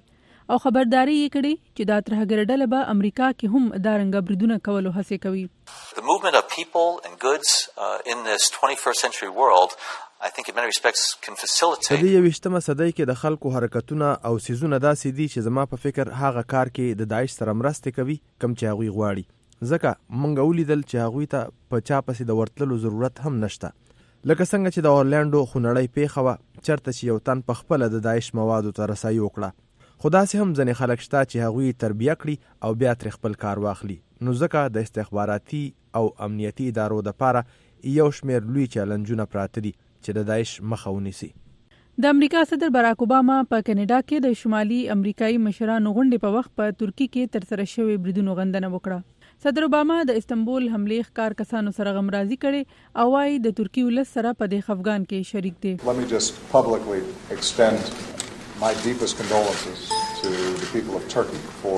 او خبرداري یې کړې چې دا ترهګر ډله به امریکا کې هم دارنګه بریدونه کولو هڅې کوي. The movement of people and goods uh, in this twenty-first century world I think in many respects can facilitate. د یوویشتمه صدۍ کې د خلکو حرکتونه او سیزونه داسې دي چې زما په فکر هغه کار کې د داعش سره مرسته کوي کم چې هغوی غواړي. ځکه موږ ولیدل چې هغوی ته په چا پسې د ورتللو ضرورت هم نشته. لکه څنګه چې د اورلانډو خونړۍ پیښه وه چېرته چې یو تن په خپله د داعش موادو ته رسایي وکړه. خو داسې هم ځینې خلک شته چې هغوی تربیه کړي او بیا ترې خپل کار واخلي. نو ځکه د استخباراتي او امنیتي ادارو دپاره یو شمېر لوی چیلنجونه پراته دي چې د داعش مخه ونیسي. د امریکا صدر باراک اوباما په کینیډا کې د شمالي امریکایي مشرانو غونډې په وخت په ترکی کې ترسره شوې بریدونو غندنه وکړه. صدر اوباما د استنبول حملې ښکار کسانو سره غمرازي کړې او وايي د ترکی ولس سره په دې خفګان کې شریک دي. Let me just publicly extend my deepest condolences to the people of Turkey for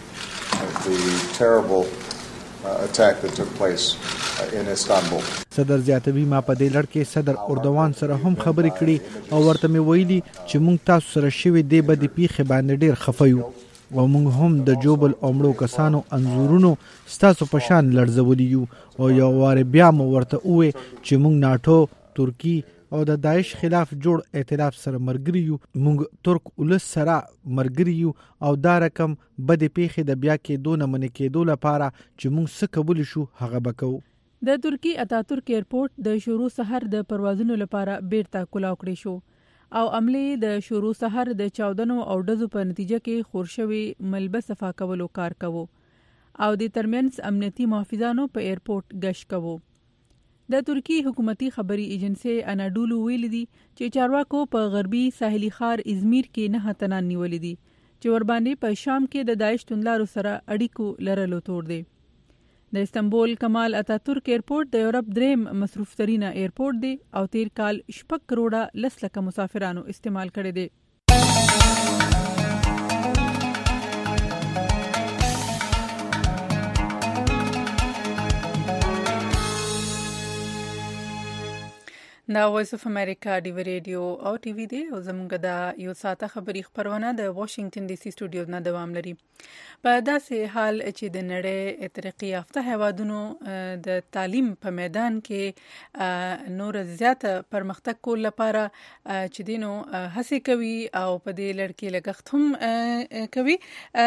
the terrible uh, attack that took place in Istanbul. صدر زیاتوي ما په دې لړ کې صدر اردوان سره هم خبرې کړې او ورته مې ویلي چې موږ تاسو سره شوي دې بدې پیښې باندې ډېر خفه یو او موږ هم د جوبل او مړو کسانو انځورونو ستاسو په شان لړزولي یو او یو وارې بیا مو ورته ووې چې موږ ناټو ترکي او د داعش خلاف جوړ ائتلاف سره مرګري یو. موږ ترک ولس سره مرګري یو او دا رقم بدې پیښې د بیا کېدو نه منې کېدو لپاره چې موږ څه کولی شو هغه به کوو. د ترکی اتاتورک ایرپورټ د شروع سحر د پروازونو لپاره بیرته کلاو کړی شو او عملې د شروع سحر د چاودنو او ډزو په نتیجه کې خور شوي ملبه صفا کولو کار کوو او د ترمنځ امنیتي محافظانو په ایرپورټ گشت کوو. د ترکی حکومتي خبري ایجنسی اناډولو ویلي دي چې چارواکو په غربي ساحلي ښار ازمیر کې نه اتنان نیولي دي چې ورباندې په شام کې د داعش توندلارو سره اړیکو لرلو تور دی. د استنبول کمال اتاتورک ایرپورټ د یورپ دریم مصروف ترینه ایرپورټ دی او تیر کال شپږ کروڑه لس لکه مسافرانو استعمال کړی دی. دا وایس اف امریکا ډیو ریډیو او ټي وی دی او زموږ د یو ساعته خبري خبرونه د واشنگټن ډي سي سټوډیو نه دوام لري. په داسې حال چې د نړۍ ترقی یافته هیوادونو د تعلیم په میدان کې نور زیاته پرمختګ کول لپاره چې دینو هڅه کوي او په دې لړ کې لګښت هم کوي،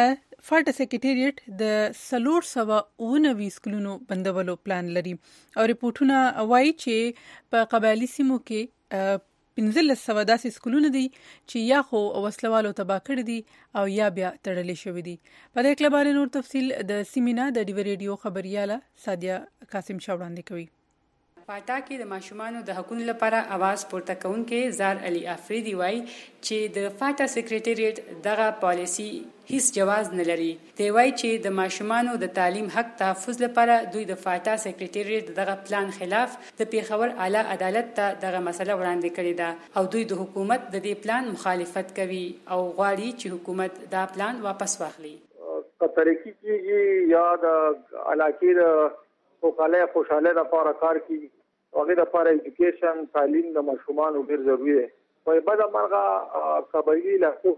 فاټا سکریټریټ د سلور سوا اونوي سکولونو بندولو پلان لري او ریپورتونه وایي چې په قبایلی سیمو کې پنځلس سوه داسې سکولونه دي چې یا خو وسلوالو تباه کړي دي او یا بیا تړلې شوي دي. په دې اړه باندې نور تفصیل د سیمینا د ډیو ریډیو خبرياله سادیا قاسم شاه وړاندې کوي. فاټا کې د ماشومانو د حقوقو لپاره आवाज پورته کوونکې زار علي افریدي وایي چې د فاټا سکریټریټ دغه پالیسی هیڅ جواز نه لري. دی وایي چې د ماشومانو د تعلیم حق تحفظ لپاره دوی د فاټا سکریټریټ دغه پلان خلاف د پیښور اعلی عدالت ته دغه مسله وړاندې کړې ده او دوی د حکومت د دې پلان مخالفت کوي او غواړي چې حکومت دا پلان واپس واخلي. ترقی کیږي یا د علاقې د خوشاله خوشاله لپاره کار کوي هغه د لپاره ایجوکیشن تعلیم د ماشومان ډیر ضروری دی. په بده مرغه قبایلی لحظو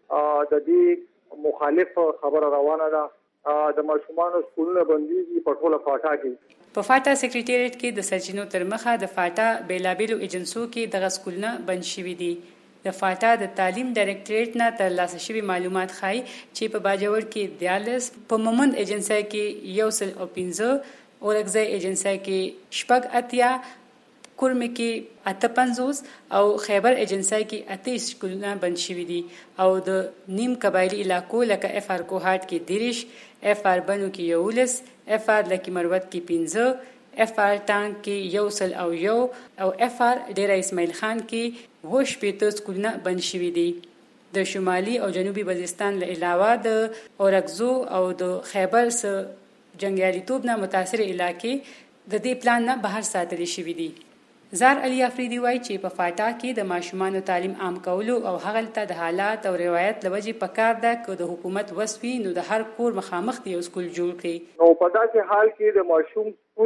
کې د دې مخالف خبره روانه ده د ماشومان سکولونه بنديږي په ټوله فاټا کې. په فاټا سکریټریټ کې د سرچینو تر مخه د فاټا بیلابیلو ایجنسو کې دغه سکولونه بند شوي دي. د فاټا د تعلیم ډایریکټریټ نه ترلاسه شوي معلومات ښایي چې په باجوړ کې دیالس، په مومند ایجنسی کې یو سل او پنځه، اورګزای ایجنسی کې شپږ اتیا، کورمه کې اته پنځوس او خیبر ایجنسی کې اته سکولونه بند شوي دي او د نیم قبایلی علاقو لکه اف آر کوهاټ کې دیرش، اف آر بنو کې یولس، اف آر لکی مروت کې پنځه، اف آر ټانک کې یو سل او یو او اف آر ډیره اسماعیل خان کې وو شپېته سکولونه بند شوي دي. د شمالي او جنوبي وزیرستان له علاوه د اورګزو او د خیبر سره جنگیالیتوب نه متاثر علاقې د دې پلان نه بهر ساتل شوي دي. زار علي افریدي وایي چې په فاټا کې د ماشومانو تعلیم عام کولو او هغه ته د حالات او روایت لوجې پکار ده چې د حکومت وسوي نو د هر کور مخامخ دی یو سکول جوړ کړي. نو په داسې حال کې د ماشوم سکول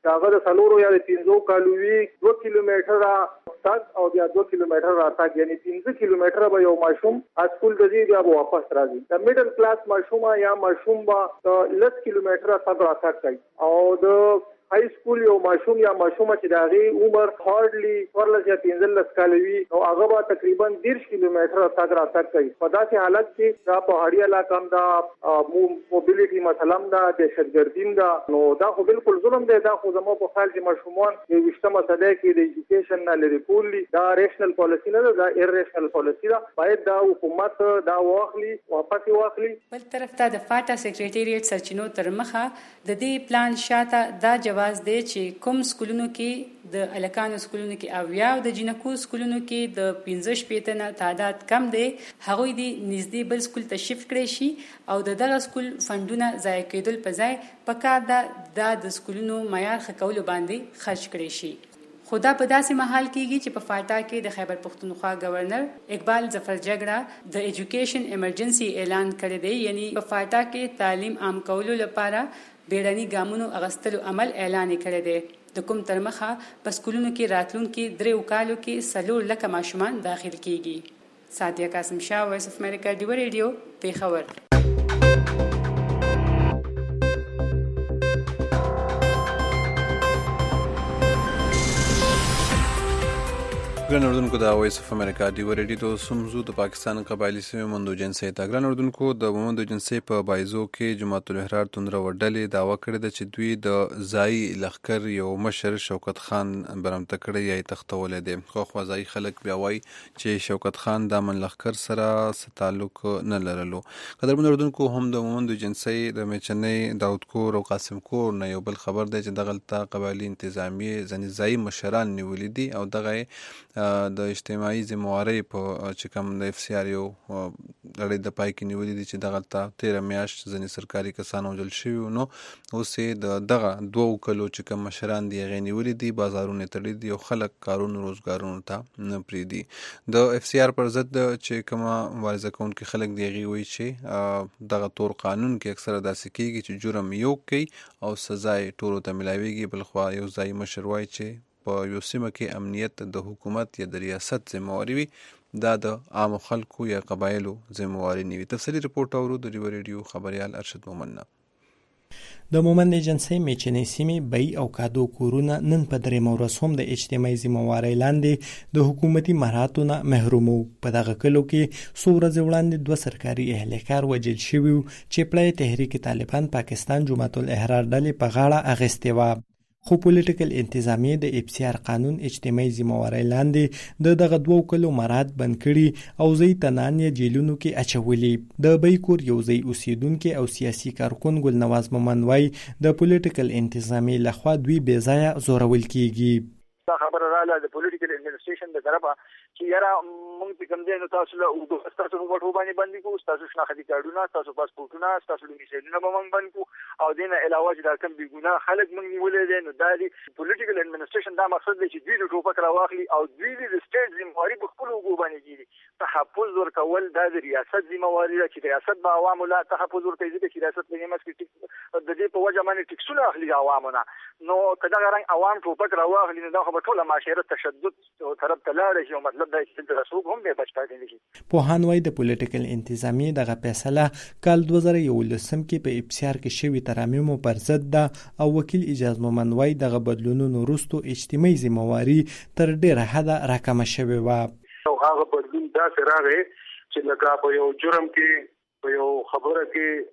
هغه د څلورو یا د پنځو کالو وي دوه کیلومتره تګ او بیا دوه کیلومتره راتګ، یعنی پنځه کیلومتره به یو ماشوم اسکول ته ځي بیا به واپس راځي. د میډل کلاس ماشوم یا ماشوم به لس کیلومتره تګ راتګ کوي او د های سکول یو ماشوم یا ماشومه چې د هغې عمر هارډلی څوارلس یا پنځلس کاله وي نو هغه به تقریبا دېرش کیلومتره تګ راتګ کوي. په داسې حالت کې دا پهاړي علاقه هم ده، موبیلیټي مثلا هم ده، دهشتګردي هم ده، نو دا خو بالکل ظلم دی. دا خو زما په خیال چې ماشومان د یوویشتمه صدۍ کې د ایجوکیشن نه لرې کول دي. دا ریشنل پالیسي نه ده، دا ایرریشنل پالیسي ده. باید دا حکومت دا واخلي، واپس واخلي. بل طرف ته د فاټا سیکریټریټ سرچینو تر مخه د دې پلان شاته دا جواز دی چې کوم سکولونو کې د الکانو سکولونو کې او یا د جنکو سکولونو کې د پنځه شپېته نه تعداد کم دی، هغوی دې نږدې بل سکول ته شفت کړی شي او د دغه سکول فنډونه ضایع کېدل په ځای پکار ده دا د سکولونو معیار ښه کولو باندې خرج کړی شي. خو دا په داسې مهال کېږي چې په فاټا کې د خیبر پښتونخوا گورنر اقبال ظفر جګړه د ایجوکیشن ایمرجنسي اعلان کړی دی، یعنی په فاټا کې تعلیم عام کولو لپاره بیړني ګامونو اغستلو عمل اعلان کړی دی. د کوم تر مخه په سکولونو کې راتلونکي دریو کالو کې څلور لکه ماشومان داخل کیږي. سادیه قاسم شاه، وایس اف امریکا، ډیو ریډیو، پیښور. ګران اردوونکو د وایس اف امریکا ډیو ریډیو ته سمزو د پاکستان قبایلی سیمې موندو جنسي ته ګران اردوونکو د موندو جنسي په بایزو کې جماعت الاحرار توندره وډلې داوا کړې ده چې دوی د ځای لخر یو مشر شوکت خان برمته کړی یا تختولې دي. خو خوازای خلک بیا وایي چې شوکت خان د من لخر سره تعلق نه لرلو. قدرمن اردوونکو هم د موندو جنسي د میچنې داود کور او قاسم کور نه یو بل خبر دی چې دغه قبایلی انتظامی ځنې ځای مشران نیولې دي او دغه د اجتماعي ذمہوارۍ په چې کوم د اف سی آر یو لړۍ د پای کې نیولې دي چې دغه ته تیره میاشت ځینې سرکاري کسان وژل شوي، نو اوس یې د دغه دوو کلو چې کوم مشران دي هغې نیولې دي، بازارونه یې تړلي دي او خلک کارونو روزګارونو ته نه پرېږدي. د اف سی آر پر ضد چې کومه مبارزه کوونکي خلک دي هغې وایي چې دغه تور قانون کې اکثره داسې کېږي چې جرم یو کوي او سزا یې ټولو ته میلاویږي. بلخوا یو ځایي مشر وایي چې په یو سیمه کې امنیت د حکومت یا د ریاست ذمہواري وي، دا د عامو خلکو یا قبایلو ذمہواري نه وي. تفصیلي رپورټ اورو د ډیو ریډیو خبریال ارشد مومن. د مومند ایجنسۍ میچنې سیمې بی او کادو کورونه نن په درېیمه ورځ هم د اجتماعي ذمہوارۍ لاندې د حکومتي مراحتو نه محروم وو. په دغه کلو کې څو ورځې وړاندې دوه سرکاري اهلکار وژل شوي وو چې پړی تحریک طالبان پاکستان جماعت الاحرار ډلې په غاړه اخیستې وه. خو پولیټیکل انتظامیه د اف سی آر قانون اجتماعي ذمہوارۍ لاندې د دغه دوو کلو مراحت بند کړي او ځای تنان یې جیلونو کې اچولي. د بیکور یو ځای اوسیدونکي او سیاسي کارکون ګلنواز مومند وایي د پولیټیکل انتظامیې لخوا دوی بې ځایه زورول کیږي. دا خبره رااله د پولیټیکل اډمنسټریشن د طرفه چې یاره موږ چې کوم ځای نو تاسو له اوږدو ستاسو موږ ټول باندې بندي کوو، ستاسو شناختی کارډونه، ستاسو پاسپورټونه، ستاسو ډومیسایلونه به موږ بند کوو او دې نه علاوه چې دا کوم بې ګناه خلک موږ نیولي دي، نو دا د پولیټیکل اډمنسټریشن دا مقصد دی چې دوی د ټوپک راواخلي او دوی د سټیټ ذمہواري په خپلو اوږو باندې کېږي. تحفظ ورکول دا د ریاست ذمہواري ده چې ریاست به عوامو له تحفظ ورکوي، ځکه چې ریاست په نیمه کې د دې په وجه باندې ټکسونه اخلي عوامو نه. نو که دغه رنګ عوام ټوپک راواخلي نو دا خو به ټوله معاشره تشدد طرف ته لاړ شي او مطلب دا چې د رسوب هم به بچ پاتې نشي. پوهان وایي د پولیټیکل انتظامیې دغه فیصله کال دوه زره یولسم کې په اف سی آر کې شوي ترامیم پر ضد ده او وکیل اجاز مومند وایي دغه بدلونونو وروسته اجتماعي ذمہواري تر ډېره حده راکمه شوې وه. هغه بدلون داسې راغی چې لکه په یو جرم کې په یو خبره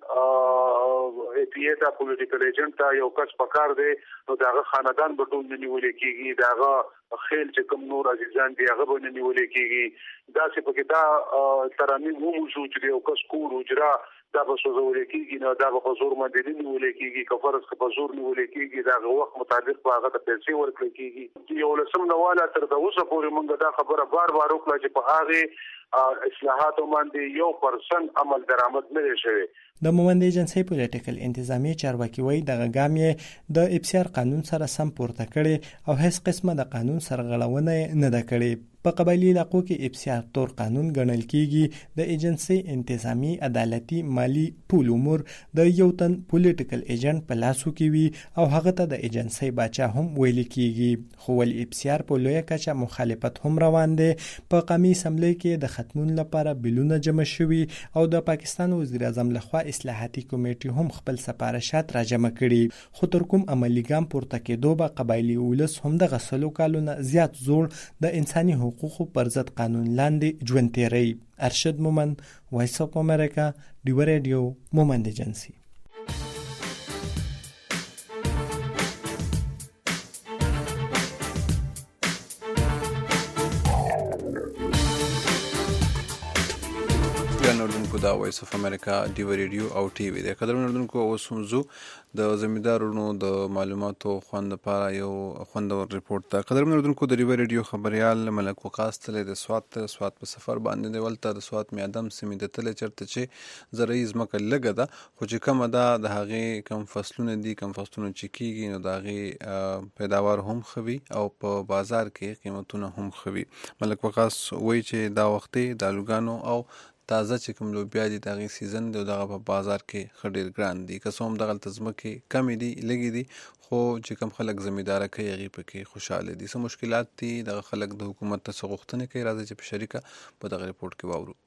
کې ای پی ای ته پولیټیکل ایجنټ ته یو کس پکار دی نو د هغه خاندان به ټول نه نیولې کېږي، د هغه خیل چې کوم نور عزیزان دي هغه به نه نیولې کېږي. داسې پکې دا ترامیم وموشو چې د یو کس کور حجره دا به سوځولې کېږي، نو دا به په زور باندې نه نیولې کېږي، که فرض که په زور نیولې کېږي د هغه وخت مطابق به هغه ته پیسې ورکړل کېږي. یولسم نه واله تر د اوسه پورې موږ دا خبره بار بار وکړه چې په هغې اصلاحاتو باندې یو پرسنټ عمل درآمد نه دی شوی. د مومند ایجنسۍ پولیټیکل انتظامیې چارواکي وایي دغه ګام یې د اف سی آر قانون سره سم پورته کړی او هیڅ قسمه د قانون سرغړونه نه ده کړې. په قبایلی علاقو کې افسیار تور قانون ګڼل کیږي د ایجنسی انتظامی عدالتي مالی پول امور د یو تن پولیټیکل ایجنټ په لاسو کې وي او هغه ته د ایجنسی باچا هم ویل کیږي. خو ول افسیار په لویه کچه مخالفت هم روان دی. په قومي اسمبلی کې د ختمون لپاره بیلونه جمع شوي او د پاکستان وزیر اعظم لخوا اصلاحاتي کمیټې هم خپل سپارښت راجمع کړي. خو تر کوم عملي ګام پورته کېدو به قبایلی ولس هم د غسلو کالونه زیات زوړ د انساني حقوقو پر ضد قانون لاندې ژوند تیری. ارشد مومند، وایس اف امریکا، ډیو ریډیو، مومند ایجنسی. دا وایس اف امریکا ډیو ریډیو او ټي وي د قدرمن اردوونکو اوس هم زو د زمیندارونو د معلوماتو خوند لپاره یو خوندور ریپورت ده. قدرمن اردوونکو د ډیو ریډیو خبريال ملک وقاص تل د سوات سوات په سفر باندې دی ولته د سوات میادم سیمې د تل چرته چې زرعي ځمکه لګه ده خو چې کومه ده د هغې کم فصلونه دي کم فصلونه چې کیږي نو د هغې پیداوار هم ښه وي او په بازار کې قیمتونه هم ښه وي. ملک وقاص وایي چې دا وختې د الوګانو او تازه چې کوم لوبیا دي د هغې سیزن دی او دغه په بازار کې ښه ډېر ګران دي. که څه هم دغلته ځمکې کمې دي لږې دي خو چې کوم خلک زمینداره کوي هغې پکې خوشحاله دي. څه مشکلات دي دغه خلک د حکومت ته څه غوښتنې کوي راځئ چې په شریکه په دغه ریپورټ کې واورو.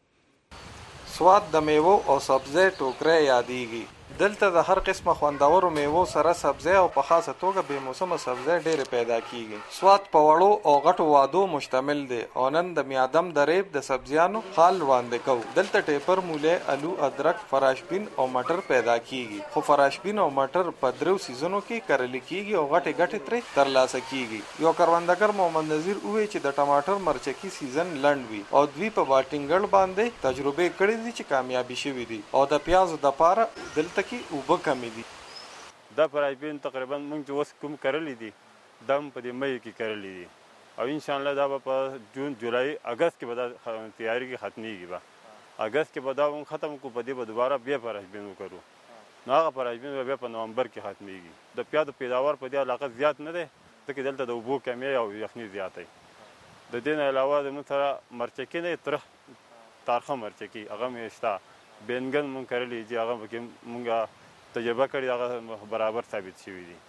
سوات د میوو او سبزی ټوکری یادیږي. دلته د هر قسمه خوندورو میوو سره سبزی او په خاصه توګه بې موسمه سبزی ډېرې پیدا کیږي. سوات په وړو او غټو وادو مشتمل دی او نن د میادم د ریب د سبزیانو حال وړاندې کوو. دلته ټیپر، مولی، الو، ادرک، فراشبین او مټر پیدا کیږي. خو فراشبین او مټر په دریو سیزونو کې کرل کیږي او غټې غټې ترې ترلاسه کیږي. یو کروندګر محمد نذیر وویل چې د ټماټر مرچکي سیزن لنډ وي او دوی په باټینګل باندې تجربه کړې دي چې کامیابی شوي دي او د پیازو د پاره دلته کې اوبه کمې دي. دا فراشبین تقریبا موږ چې اوس کوم کرلی دي دا هم په دې مۍ کې کرلی دي او انشاءالله دا به په جون جولای اګست کې به دا تیاري کې ختمیږي. به اګست کې به دا هم ختم کړو په دې به دوباره بیا فراشبین وکړو نو هغه فراشبین به بیا په نومبر کې ختمیږي. د پیازو پیداوار په دې علاقه زیات نه دی ځکه دلته د اوبو کمی او یخني زیاتی. د دې نه علاوه زموږ سره مرچکي نه ترخ تارخه مرچکي هغه مې شته. بینګن مونږ کرلی چې هغه پکې مونږ تجربه کړې هغه برابر ثابت شوي دي.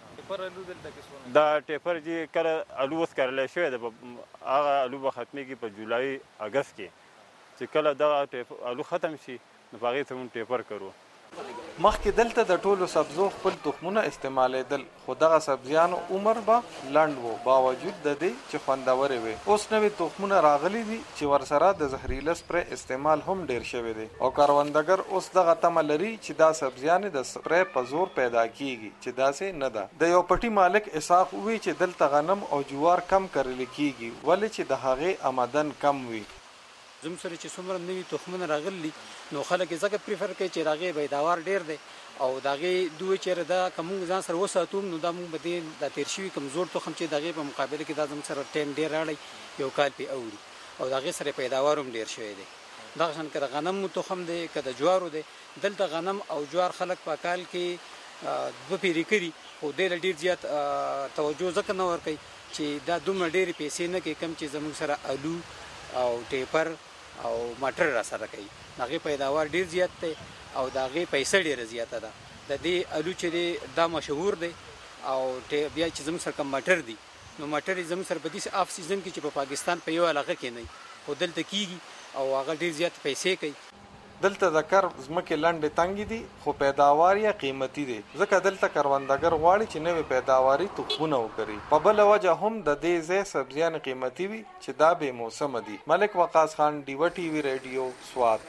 دا ټیپر چې کله الو اوس کرلی شوی دی هغه الو به ختمیږي په جولای اګست کې چې کله دغه الو ختم شي نو په هغې ته مونږ ټیپر کرو. مخکې دلته د ټولو سبزو خپل تخمونه استعمالیدل خو دغه سبزیانو عمر به لنډ و باوجود د دې چې خوندورې وي. اوس نوې تخمونه راغلي دي چې ورسره د زهریله سپری استعمال هم ډیر شوی دی او کروندګر اوس دغه تمه لري چې دا سبزیانې د سپری په زور پیدا کیږي چې داسې نه ده. د یو پټي مالک اسحاق وویل چې دلته غنم او جوار کم کرل کیږي ولې چې د هغې آمدن کم وي. زموږ سره چې څومره نوي تخمونه راغلي نو خلک یې ځکه پریفر کوي چې د هغې پیداوار ډېر دی او د هغې دوی چېرې دا که موږ ځان سره وساتو نو دا موږ به دې دا تېر شوي کمزور تخم چې د هغې په مقابله کې دا زموږ سره ټایم ډېر راړی یو کال پې اوري او د هغې سره پیداوار هم ډېر شوی دی. دغه شان که د غنمو تخم دی که د جوارو دی دلته غنم او جوار خلک په کال کې دوه پیرې کړي خو دې له ډېر زیات توجه ځکه نه ورکوي چې دا دومره ډېرې پیسې نه کوي کم چې زموږ سره الو او ټیپر او مټر را سره کوي. د هغې پیداوار ډېر زیات دی او د هغې پیسه ډېره زیاته ده. د دې الو چې دی دا مشهور دی او بیا چې زموږ سره کوم مټر دي نو مټر یې زموږ سره په داسې آف سیزن کې چې په پاکستان په یو علاقه کې نه خو دلته کیږي او هغه ډېر زیات پیسې کوي. دلته د کرب ځمکې لنډې تنګې دي خو پیداوار یې قیمتي دی ځکه دلته کروندګر غواړي چې نوې پیداواري تخمونه وکري. په بله وجه هم د دې ځای سبزیان قیمتي وي چې دا بې موسمه دي. ملک وقاص خان، ډیوه ټي وي ریډیو، سوات.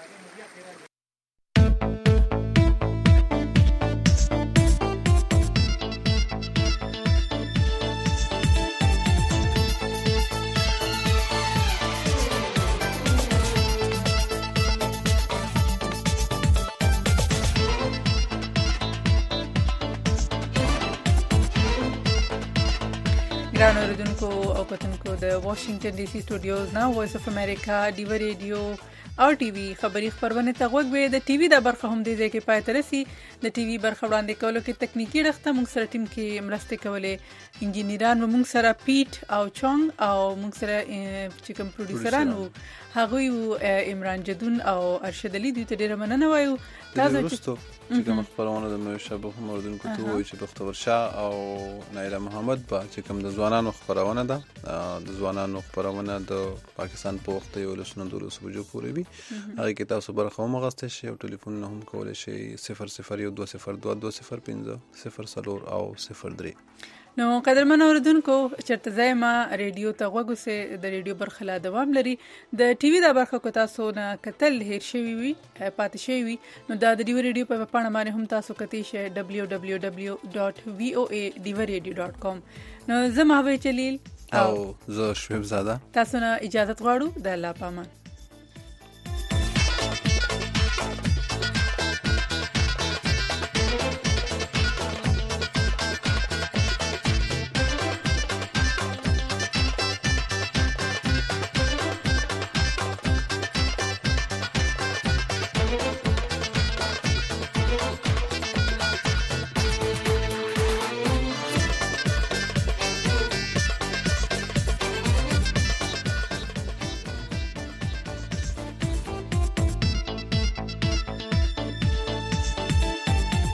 ګران اوریدونکو او کتونکو د واشنگټن ډي سي سټوډیوز نه وایس اف امریکا ډیو ریډیو او ټي وي خبري خبرونه ته غوږ وي. د ټي وي د برخه هم د دې کې پای ترسي د ټي وي برخه وړاندې کولو کې تکنیکی رخته موږ سره ټیم کې مرسته کولې انجینران و موږ سره پیټ او چونګ او موږ سره چې کوم پروډوسران وو هغه یو عمران جدون او ارشد علي دوی ته ډیره مننه وایو. تاسو چې کوم خبرونه د مشابه موردونکو ته وایي چې بختور شاه او نایله محمد با چې کوم د ځوانانو خبرونه ده د ځوانانو خبرونه د پاکستان په وخت یو لسنه دولس بجو پورې وي هغه کې تاسو برخه هم غوښته شي او ټلیفون نه هم کولای شي صفر صفر یو دوه صفر دوه دوه صفر پنځه صفر صفر او صفر درې. نو قدرمن اوردونکو چرته ځایما ریډیو ته غوږو سه د ریډیو برخه لا دوام لري د ټي وي د برخه کو تاسو نه کتل هیر شوی وي پاتې شوی وي نو دا د ډیو ریډیو په پاڼه باندې هم تاسو کتی شئ دبلیو دبلیو دبلیو ډاټ وی او ای ډیو ریډیو ډاټ کام. نو زه محبوب جلیل او زه شعیب زاده تاسو نه اجازه غواړو د الله پامان.